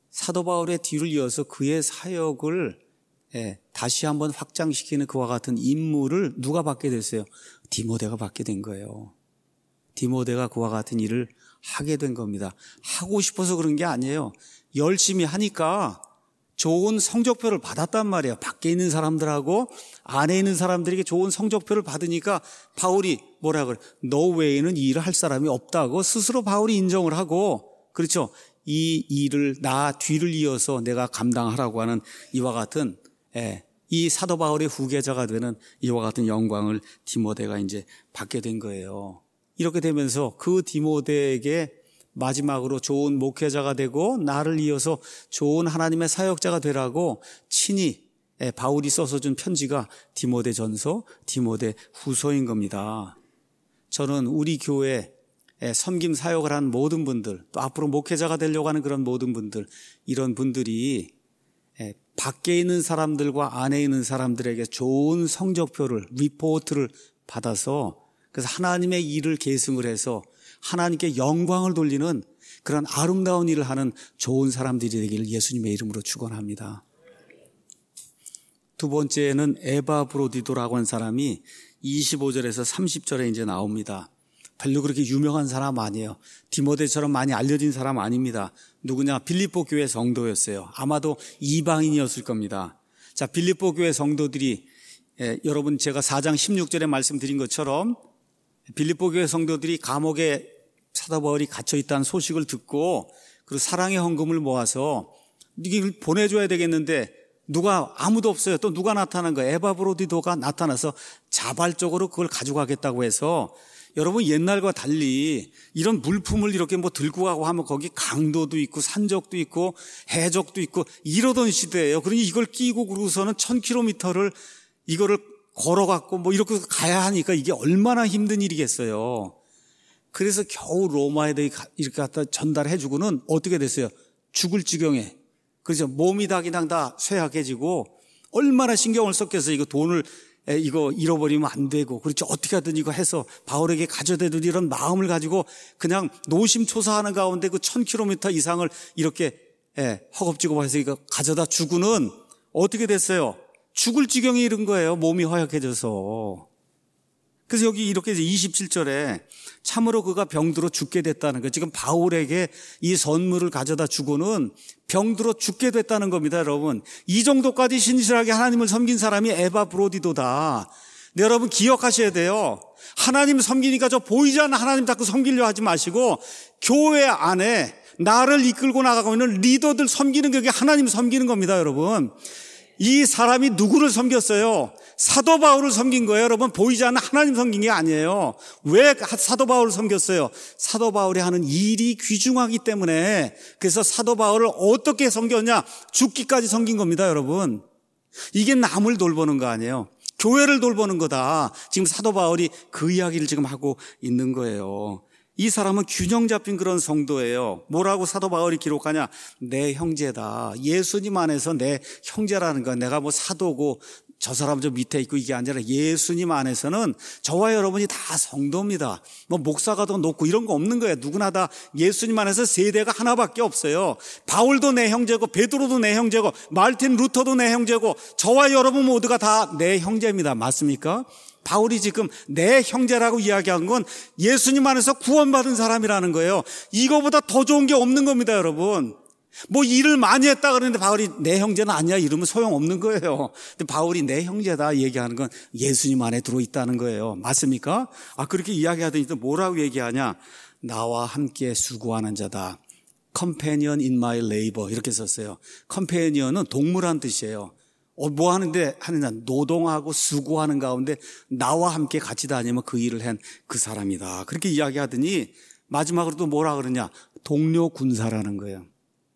그의 사역을 다시 한번 확장시키는 그와 같은 임무를 누가 받게 됐어요? 디모데가 받게 된 거예요. 디모데가 그와 같은 일을 하게 된 겁니다. 하고 싶어서 그런 게 아니에요. 열심히 하니까 좋은 성적표를 받았단 말이에요. 밖에 있는 사람들하고 안에 있는 사람들에게 좋은 성적표를 받으니까 바울이 뭐라 그래? 너 외에는 이 일을 할 사람이 없다고 스스로 바울이 인정을 하고, 그렇죠? 이 일을 나 뒤를 이어서 내가 감당하라고 하는 이와 같은 이 사도 바울의 후계자가 되는 이와 같은 영광을 디모데가 이제 받게 된 거예요. 이렇게 되면서 그 디모데에게 마지막으로 좋은 목회자가 되고 나를 이어서 좋은 하나님의 사역자가 되라고 친히 바울이 써서 준 편지가 디모데전서, 디모데후서인 겁니다. 저는 우리 교회 섬김 사역을 한 모든 분들, 또 앞으로 목회자가 되려고 하는 그런 모든 분들, 이런 분들이 밖에 있는 사람들과 안에 있는 사람들에게 좋은 성적표를, 리포트를 받아서 그래서 하나님의 일을 계승을 해서 하나님께 영광을 돌리는 그런 아름다운 일을 하는 좋은 사람들이 되기를 예수님의 이름으로 축원합니다. 두 번째는 에바 브로디도라고 하는 사람이 25절에서 30절에 이제 나옵니다. 별로 그렇게 유명한 사람 아니에요. 디모데처럼 많이 알려진 사람 아닙니다. 누구냐? 빌립보 교회 성도였어요. 아마도 이방인이었을 겁니다. 자, 빌립보 교회 성도들이 여러분 제가 4장 16절에 말씀드린 것처럼 빌립보 교회 성도들이 감옥에 사도 바울이 갇혀 있다는 소식을 듣고 그리고 사랑의 헌금을 모아서 이걸 보내줘야 되겠는데 누가 아무도 없어요. 또 누가 나타난 거예요? 에바 브로디도가 나타나서 자발적으로 그걸 가져가겠다고 해서 여러분 옛날과 달리 이런 물품을 이렇게 뭐 들고 가고 하면 거기 강도도 있고 산적도 있고 해적도 있고 이러던 시대예요. 그러니 이걸 끼고 그러고서는 1000km를 이거를 걸어갖고 뭐 이렇게 가야 하니까 이게 얼마나 힘든 일이겠어요. 그래서 겨우 로마에다 이렇게 갖다 전달해주고는 어떻게 됐어요? 죽을 지경에. 그래서 몸이 다 그냥 다 쇠약해지고 얼마나 신경을 썼겠어요. 이거 돈을 이거 잃어버리면 안 되고 그렇죠. 어떻게 하든 이거 해서 바울에게 가져대도 이런 마음을 가지고 그냥 노심초사하는 가운데 그 1000km 이상을 이렇게 허겁지겁 해서 이거 가져다 주고는 어떻게 됐어요? 죽을 지경에 이른 거예요. 몸이 허약해져서. 그래서 여기 이렇게 27절에 참으로 그가 병들어 죽게 됐다는 거예요. 지금 바울에게 이 선물을 가져다 주고는 병들어 죽게 됐다는 겁니다, 여러분. 이 정도까지 신실하게 하나님을 섬긴 사람이 에바 브로디도다. 네, 여러분 기억하셔야 돼요. 하나님 섬기니까 저 보이지 않는 하나님 자꾸 섬기려 하지 마시고 교회 안에 나를 이끌고 나가고 있는 리더들 섬기는 게 하나님 섬기는 겁니다, 여러분. 이 사람이 누구를 섬겼어요? 사도 바울을 섬긴 거예요. 여러분 보이지 않는 하나님 섬긴 게 아니에요. 왜 사도 바울을 섬겼어요? 사도 바울이 하는 일이 귀중하기 때문에. 그래서 사도 바울을 어떻게 섬겼냐? 죽기까지 섬긴 겁니다, 여러분. 이게 남을 돌보는 거 아니에요. 교회를 돌보는 거다. 지금 사도 바울이 그 이야기를 지금 하고 있는 거예요. 이 사람은 균형 잡힌 그런 성도예요. 뭐라고 사도 바울이 기록하냐? 내 형제다. 예수님 안에서 내 형제라는 거야. 내가 뭐 사도고 저 사람 저 밑에 있고 이게 아니라 예수님 안에서는 저와 여러분이 다 성도입니다. 뭐 목사가 더 높고 이런 거 없는 거예요. 누구나 다 예수님 안에서 세대가 하나밖에 없어요. 바울도 내 형제고 베드로도 내 형제고 마르틴 루터도 내 형제고 저와 여러분 모두가 다 내 형제입니다. 맞습니까? 바울이 지금 내 형제라고 이야기한 건 예수님 안에서 구원받은 사람이라는 거예요. 이거보다 더 좋은 게 없는 겁니다, 여러분. 뭐 일을 많이 했다 그러는데 바울이 내 형제는 아니야 이러면 소용없는 거예요. 근데 바울이 내 형제다 얘기하는 건 예수님 안에 들어있다는 거예요. 맞습니까? 그렇게 이야기하더니 또 뭐라고 얘기하냐? 나와 함께 수고하는 자다. Companion in my labor 이렇게 썼어요. Companion은 동물한 뜻이에요. 뭐 하는데 하느냐? 노동하고 수고하는 가운데 나와 함께 같이 다니면 그 일을 한 그 사람이다. 그렇게 이야기하더니 마지막으로 또 뭐라 그러냐? 동료 군사라는 거예요.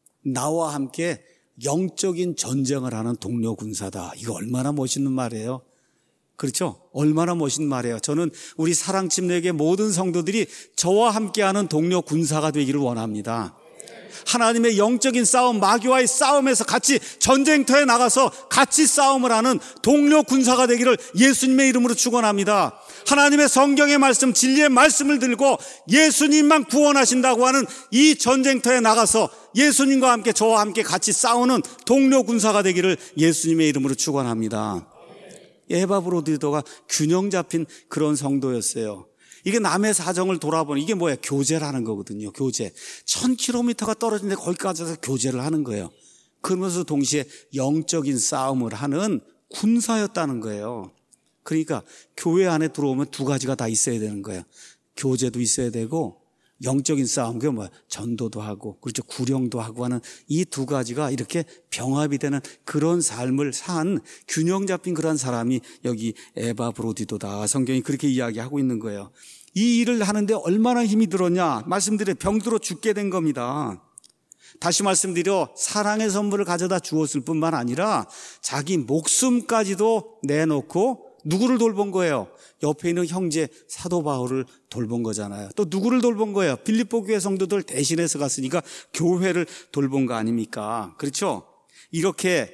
나와 함께 영적인 전쟁을 하는 동료 군사다. 이거 얼마나 멋있는 말이에요. 그렇죠? 얼마나 멋있는 말이에요. 저는 우리 사랑침례교회 모든 성도들이 저와 함께하는 동료 군사가 되기를 원합니다. 하나님의 영적인 싸움, 마귀와의 싸움에서 같이 전쟁터에 나가서 같이 싸움을 하는 동료 군사가 되기를 예수님의 이름으로 축원합니다. 하나님의 성경의 말씀, 진리의 말씀을 들고 예수님만 구원하신다고 하는 이 전쟁터에 나가서 예수님과 함께 저와 함께 같이 싸우는 동료 군사가 되기를 예수님의 이름으로 축원합니다. 에바 브로디도가 균형 잡힌 그런 성도였어요. 이게 남의 사정을 돌아보는 이게 뭐예요? 교제라는 거거든요. 교제. 1000km가 떨어진데 거기까지 가서 교제를 하는 거예요. 그러면서 동시에 영적인 싸움을 하는 군사였다는 거예요. 그러니까 교회 안에 들어오면 두 가지가 다 있어야 되는 거예요. 교제도 있어야 되고 영적인 싸움, 그게 뭐야? 전도도 하고, 그렇죠. 구령도 하고 하는 이 두 가지가 이렇게 병합이 되는 그런 삶을 산 균형 잡힌 그런 사람이 여기 에바 브로디도다. 성경이 그렇게 이야기하고 있는 거예요. 이 일을 하는데 얼마나 힘이 들었냐? 말씀드려 병들어 죽게 된 겁니다. 다시 말씀드려 사랑의 선물을 가져다 주었을 뿐만 아니라 자기 목숨까지도 내놓고 누구를 돌본 거예요? 옆에 있는 형제 사도 바울을 돌본 거잖아요. 또 누구를 돌본 거예요? 빌립보 교회 성도들 대신해서 갔으니까 교회를 돌본 거 아닙니까? 그렇죠? 이렇게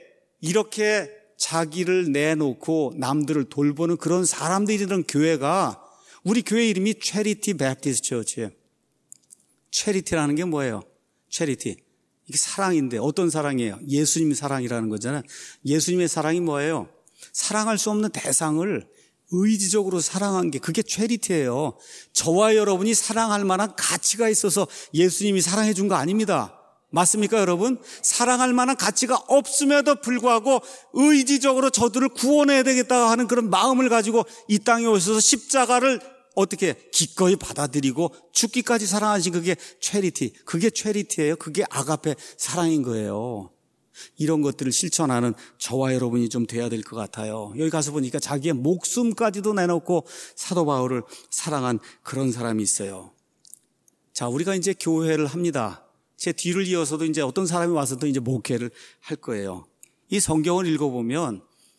자기를 내놓고 남들을 돌보는 그런 사람들이 있는 교회가 우리 교회 이름이 체리티 베프티스트 처치예요. 체리티라는 게 뭐예요? 체리티. 이게 사랑인데 어떤 사랑이에요? 예수님의 사랑이라는 거잖아요. 예수님의 사랑이 뭐예요? 사랑할 수 없는 대상을 의지적으로 사랑한 게 그게 체리티예요. 저와 여러분이 사랑할 만한 가치가 있어서 예수님이 사랑해 준 거 아닙니다. 맞습니까, 여러분? 사랑할 만한 가치가 없음에도 불구하고 의지적으로 저들을 구원해야 되겠다 하는 그런 마음을 가지고 이 땅에 오셔서 십자가를 어떻게 기꺼이 받아들이고 죽기까지 사랑하신 그게 체리티. 그게 체리티예요. 그게 아가페 사랑인 거예요. 이런 것들을 실천하는 저와 여러분이 좀 돼야 될 것 같아요. 여기 가서 보니까 자기의 목숨까지도 내놓고 사도 바울을 사랑한 그런 사람이 있어요. 자, 우리가 이제 교회를 합니다. 제 뒤를 이어서도 이제 어떤 사람이 와서도 이제 목회를 할 거예요. 이 성경을 읽어보면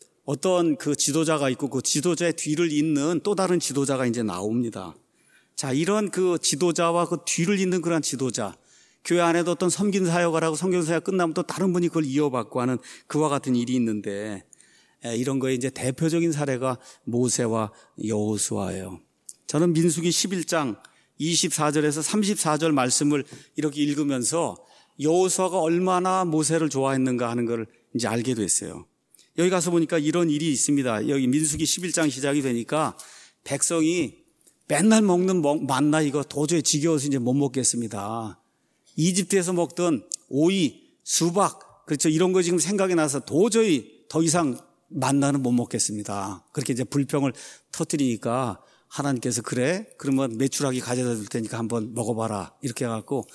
어떤 그 지도자가 있고 그 지도자의 뒤를 잇는 또 다른 지도자가 이제 나옵니다. 자, 이런 그 지도자와 그 뒤를 잇는 그런 지도자, 교회 안에도 어떤 섬긴 사역을 하고 성경 사역 끝나면 또 다른 분이 그걸 이어받고 하는 그와 같은 일이 있는데 이런 거에 이제 대표적인 사례가 모세와 여호수아예요. 저는 민수기 11장 24절에서 34절 말씀을 이렇게 읽으면서 여호수아가 얼마나 모세를 좋아했는가 하는 걸 이제 알게 됐어요. 여기 가서 보니까 이런 일이 있습니다. 여기 민수기 11장 시작이 되니까 백성이 맨날 먹는 만나 이거 도저히 지겨워서 이제 못 먹겠습니다. 이집트에서 먹던 오이, 수박, 그렇죠. 이런 거 지금 생각이 나서 도저히 더 이상 만나는 못 먹겠습니다. 그렇게 이제 불평을 터뜨리니까 하나님께서 그래? 그러면 메추라기 가져다 줄 테니까 한번 먹어봐라. 이렇게 해갖고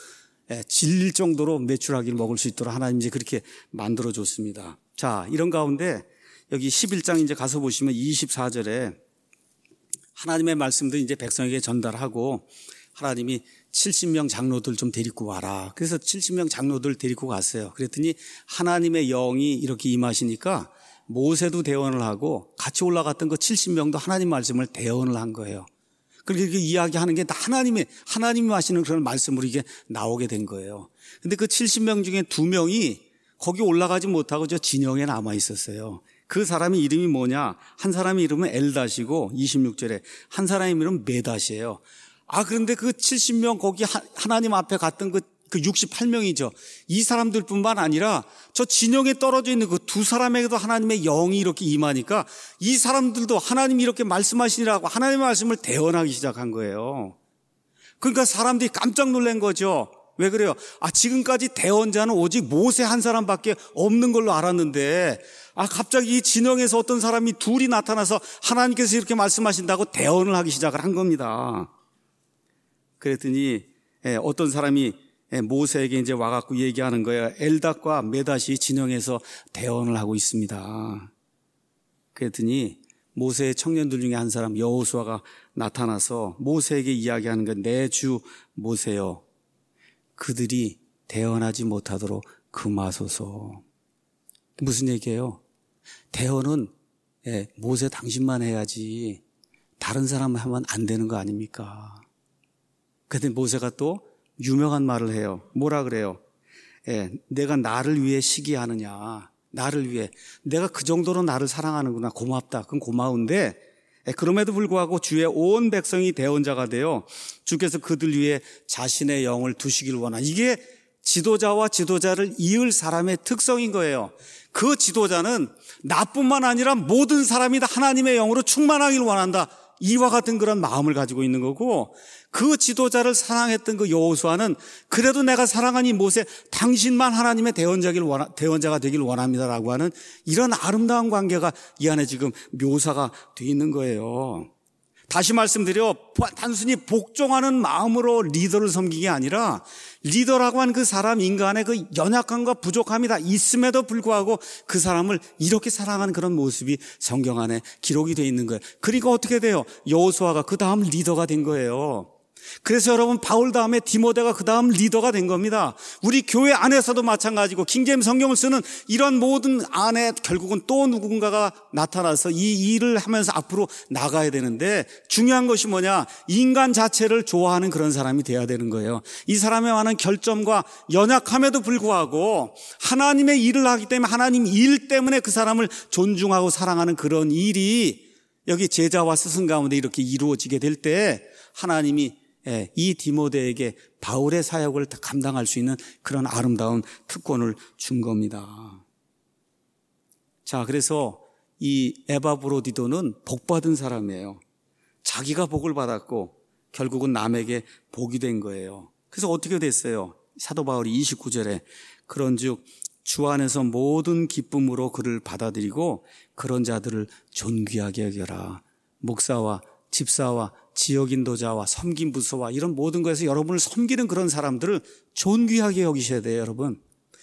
질릴 정도로 메추라기를 먹을 수 있도록 하나님 이제 그렇게 만들어줬습니다. 자, 이런 가운데 여기 11장 이제 가서 보시면 24절에 하나님의 말씀도 이제 백성에게 전달하고 하나님이 70명 장로들 좀 데리고 와라. 그래서 70명 장로들 데리고 갔어요. 그랬더니 하나님의 영이 이렇게 임하시니까 모세도 대언을 하고 같이 올라갔던 그 70명도 하나님 말씀을 대언을 한 거예요. 그렇게 이야기하는 게 다 하나님이 하시는 그런 말씀으로 이게 나오게 된 거예요. 근데 그 70명 중에 2명이 거기 올라가지 못하고 저 진영에 남아 있었어요. 그 사람의 이름이 뭐냐? 한 사람의 이름은 엘닷이고 26절에 한 사람의 이름은 메닷이에요. 그런데 그 70명 거기 하나님 앞에 갔던 그 68명이죠. 이 사람들뿐만 아니라 저 진영에 떨어져 있는 그 2사람에게도 하나님의 영이 이렇게 임하니까 이 사람들도 하나님이 이렇게 말씀하시니라고 하나님의 말씀을 대언하기 시작한 거예요. 그러니까 사람들이 깜짝 놀란 거죠. 왜 그래요? 지금까지 대언자는 오직 모세 한 사람밖에 없는 걸로 알았는데 갑자기 이 진영에서 어떤 사람이 둘이 나타나서 하나님께서 이렇게 말씀하신다고 대언을 하기 시작을 한 겁니다. 그랬더니 어떤 사람이 모세에게 이제 와갖고 얘기하는 거예요. 엘닷과 메닷이 진영에서 대언을 하고 있습니다. 그랬더니 모세의 청년들 중에 한 사람 여호수아가 나타나서 모세에게 이야기하는 건 내 주 모세여, 그들이 대언하지 못하도록 금하소서. 무슨 얘기예요? 대언은 모세 당신만 해야지 다른 사람 하면 안 되는 거 아닙니까? 그런데 모세가 또 유명한 말을 해요. 뭐라 그래요? 내가 나를 위해 시기하느냐. 나를 위해. 내가 그 정도로 나를 사랑하는구나. 고맙다. 그건 고마운데 그럼에도 불구하고 주의 온 백성이 대언자가 되어 주께서 그들 위해 자신의 영을 두시길 원하는, 이게 지도자와 지도자를 이을 사람의 특성인 거예요. 그 지도자는 나뿐만 아니라 모든 사람이 다 하나님의 영으로 충만하길 원한다. 이와 같은 그런 마음을 가지고 있는 거고, 그 지도자를 사랑했던 그 여호수아는 그래도 내가 사랑한 이 모세 당신만 하나님의 대언자가 되길 원합니다라고 하는 이런 아름다운 관계가 이 안에 지금 묘사가 돼 있는 거예요. 다시 말씀드려 단순히 복종하는 마음으로 리더를 섬기는 게 아니라 리더라고 하는 그 사람 인간의 그 연약함과 부족함이 다 있음에도 불구하고 그 사람을 이렇게 사랑하는 그런 모습이 성경 안에 기록이 되어 있는 거예요. 그리고 어떻게 돼요? 여호수아가 그 다음 리더가 된 거예요. 그래서 여러분 바울 다음에 디모데가 그 다음 리더가 된 겁니다. 우리 교회 안에서도 마찬가지고 킹제임스 성경을 쓰는 이런 모든 안에 결국은 또 누군가가 나타나서 이 일을 하면서 앞으로 나가야 되는데 중요한 것이 뭐냐? 인간 자체를 좋아하는 그런 사람이 돼야 되는 거예요. 이 사람의 많은 결점과 연약함에도 불구하고 하나님의 일을 하기 때문에 하나님 일 때문에 그 사람을 존중하고 사랑하는 그런 일이 여기 제자와 스승 가운데 이렇게 이루어지게 될 때 하나님이 이 디모데에게 바울의 사역을 감당할 수 있는 그런 아름다운 특권을 준 겁니다. 자, 그래서 이 에바브로디도는 복받은 사람이에요. 자기가 복을 받았고 결국은 남에게 복이 된 거예요. 그래서 어떻게 됐어요? 사도 바울이 29절에 그런즉 주 안에서 모든 기쁨으로 그를 받아들이고 그런 자들을 존귀하게 여겨라. 목사와 집사와 지역인도자와 섬긴 부서와 이런 모든 것에서 여러분을 섬기는 그런 사람들을 존귀하게 여기셔야 돼요, 여러분.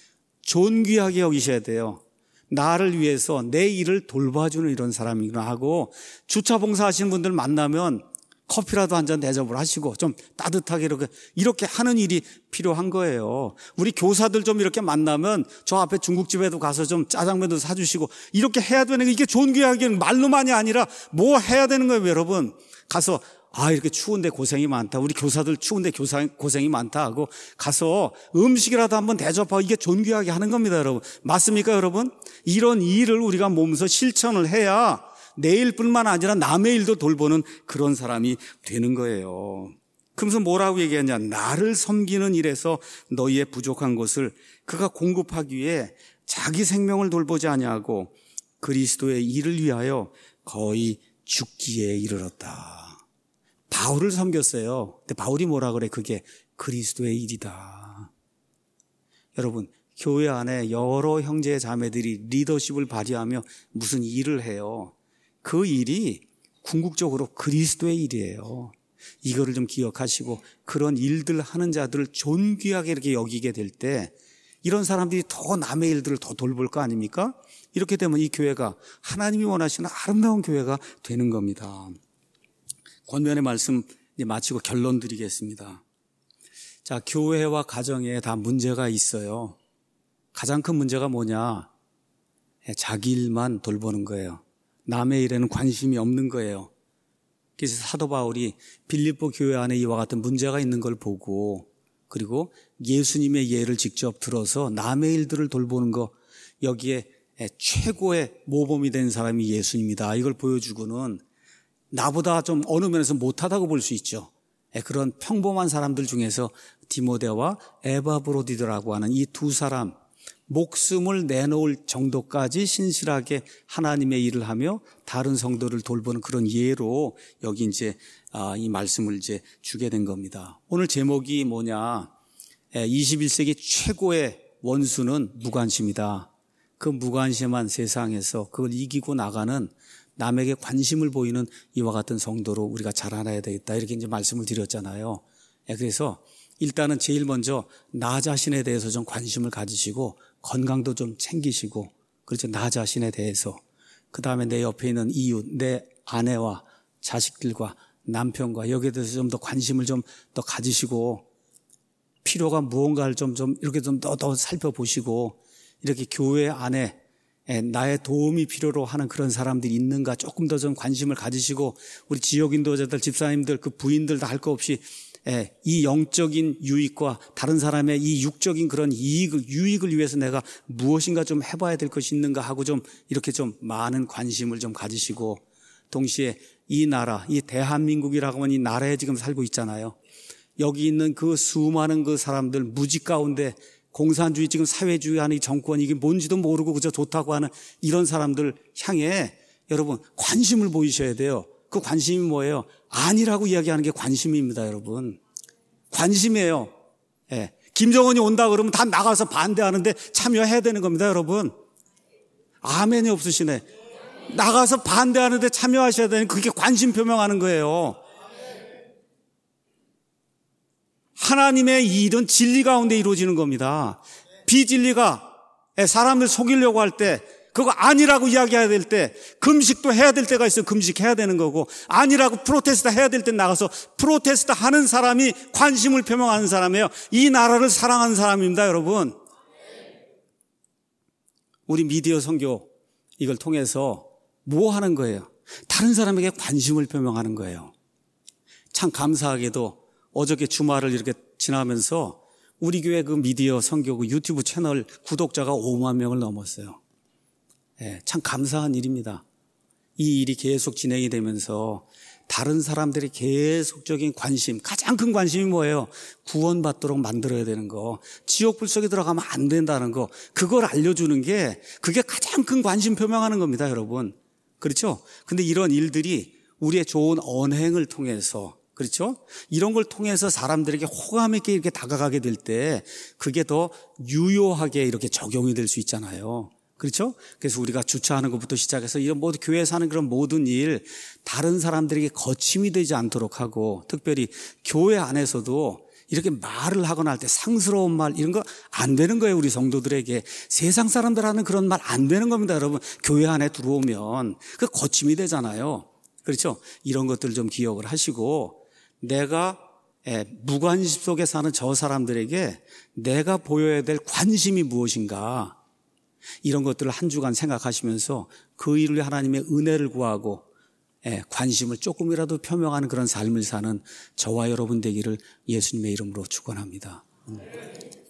존귀하게 여기셔야 돼요. 나를 위해서 내 일을 돌봐주는 이런 사람이구나 하고 주차 봉사하시는 분들 만나면 커피라도 한 잔 대접을 하시고 좀 따뜻하게 이렇게 하는 일이 필요한 거예요. 우리 교사들 좀 이렇게 만나면 저 앞에 중국집에도 가서 좀 짜장면도 사주시고 이렇게 해야 되는 게 이게 존귀하게 말로만이 아니라 뭐 해야 되는 거예요, 여러분. 가서 이렇게 추운데 고생이 많다. 우리 교사들 추운데 고생이 많다 하고 가서 음식이라도 한번 대접하고 이게 존귀하게 하는 겁니다, 여러분. 맞습니까, 여러분? 이런 일을 우리가 몸소 실천을 해야 내 일뿐만 아니라 남의 일도 돌보는 그런 사람이 되는 거예요. 그러면서 뭐라고 얘기하냐? 나를 섬기는 일에서 너희의 부족한 것을 그가 공급하기 위해 자기 생명을 돌보지 아니하고 그리스도의 일을 위하여 거의 죽기에 이르렀다. 바울을 섬겼어요. 근데 바울이 뭐라 그래? 그게 그리스도의 일이다. 여러분, 교회 안에 여러 형제 자매들이 리더십을 발휘하며 무슨 일을 해요. 그 일이 궁극적으로 그리스도의 일이에요. 이거를 좀 기억하시고 그런 일들 하는 자들을 존귀하게 이렇게 여기게 될 때 이런 사람들이 더 남의 일들을 더 돌볼 거 아닙니까? 이렇게 되면 이 교회가 하나님이 원하시는 아름다운 교회가 되는 겁니다. 권면의 말씀 이제 마치고 결론 드리겠습니다. 자, 교회와 가정에 다 문제가 있어요. 가장 큰 문제가 뭐냐? 자기 일만 돌보는 거예요. 남의 일에는 관심이 없는 거예요. 그래서 사도 바울이 빌립보 교회 안에 이와 같은 문제가 있는 걸 보고 그리고 예수님의 예를 직접 들어서 남의 일들을 돌보는 거 여기에 최고의 모범이 된 사람이 예수님이다. 이걸 보여주고는 나보다 좀 어느 면에서 못하다고 볼 수 있죠. 그런 평범한 사람들 중에서 디모데와 에바브로디도라고 하는 이 두 사람 목숨을 내놓을 정도까지 신실하게 하나님의 일을 하며 다른 성도를 돌보는 그런 예로 여기 이제 이 말씀을 이제 주게 된 겁니다. 오늘 제목이 뭐냐? 21세기 최고의 원수는 무관심이다. 그 무관심한 세상에서 그걸 이기고 나가는 남에게 관심을 보이는 이와 같은 성도로 우리가 자라나야 되겠다. 이렇게 이제 말씀을 드렸잖아요. 그래서 일단은 제일 먼저 나 자신에 대해서 좀 관심을 가지시고 건강도 좀 챙기시고 그렇죠. 나 자신에 대해서 그 다음에 내 옆에 있는 이웃, 내 아내와 자식들과 남편과 여기에 대해서 좀 더 관심을 좀 더 가지시고 필요가 무언가를 좀 이렇게 좀 더 살펴보시고 이렇게 교회 안에 나의 도움이 필요로 하는 그런 사람들이 있는가 조금 더 좀 관심을 가지시고 우리 지역 인도자들, 집사님들, 그 부인들 다 할 거 없이 이 영적인 유익과 다른 사람의 이 육적인 그런 유익을 위해서 내가 무엇인가 좀 해봐야 될 것이 있는가 하고 좀 이렇게 좀 많은 관심을 좀 가지시고 동시에 이 나라, 이 대한민국이라고 하는 이 나라에 지금 살고 있잖아요. 여기 있는 그 수많은 그 사람들 무지 가운데 공산주의 지금 사회주의 하는 이 정권 이게 뭔지도 모르고 그저 좋다고 하는 이런 사람들 향해 여러분 관심을 보이셔야 돼요. 그 관심이 뭐예요? 아니라고 이야기하는 게 관심입니다, 여러분. 관심이에요. 김정은이 온다 그러면 다 나가서 반대하는데 참여해야 되는 겁니다, 여러분. 아멘이 없으시네. 나가서 반대하는데 참여하셔야 되는 그게 관심 표명하는 거예요. 하나님의 이 일은 진리 가운데 이루어지는 겁니다. 비진리가 사람들 속이려고 할 때, 그거 아니라고 이야기해야 될 때, 금식도 해야 될 때가 있어요. 금식해야 되는 거고, 아니라고 프로테스트 해야 될 때 나가서 프로테스트 하는 사람이 관심을 표명하는 사람이에요. 이 나라를 사랑하는 사람입니다, 여러분. 우리 미디어 선교 이걸 통해서 뭐 하는 거예요? 다른 사람에게 관심을 표명하는 거예요. 참 감사하게도 어저께 주말을 이렇게 지나면서 우리 교회 그 미디어 선교 그 유튜브 채널 구독자가 5만 명을 넘었어요. 참 감사한 일입니다. 이 일이 계속 진행이 되면서 다른 사람들이 계속적인 관심, 가장 큰 관심이 뭐예요? 구원받도록 만들어야 되는 거, 지옥불 속에 들어가면 안 된다는 거, 그걸 알려주는 게 그게 가장 큰 관심 표명하는 겁니다, 여러분. 그렇죠? 근데 이런 일들이 우리의 좋은 언행을 통해서, 그렇죠? 이런 걸 통해서 사람들에게 호감 있게 이렇게 다가가게 될 때 그게 더 유효하게 이렇게 적용이 될 수 있잖아요. 그렇죠? 그래서 우리가 주차하는 것부터 시작해서 이런 모든 교회에서 하는 그런 모든 일, 다른 사람들에게 거침이 되지 않도록 하고, 특별히 교회 안에서도 이렇게 말을 하거나 할 때 상스러운 말 이런 거 안 되는 거예요. 우리 성도들에게. 세상 사람들 하는 그런 말 안 되는 겁니다, 여러분. 교회 안에 들어오면 그 거침이 되잖아요. 그렇죠? 이런 것들 좀 기억을 하시고, 내가 무관심 속에 사는 저 사람들에게 내가 보여야 될 관심이 무엇인가, 이런 것들을 한 주간 생각하시면서 그 일을 위해 하나님의 은혜를 구하고 관심을 조금이라도 표명하는 그런 삶을 사는 저와 여러분 되기를 예수님의 이름으로 축원합니다.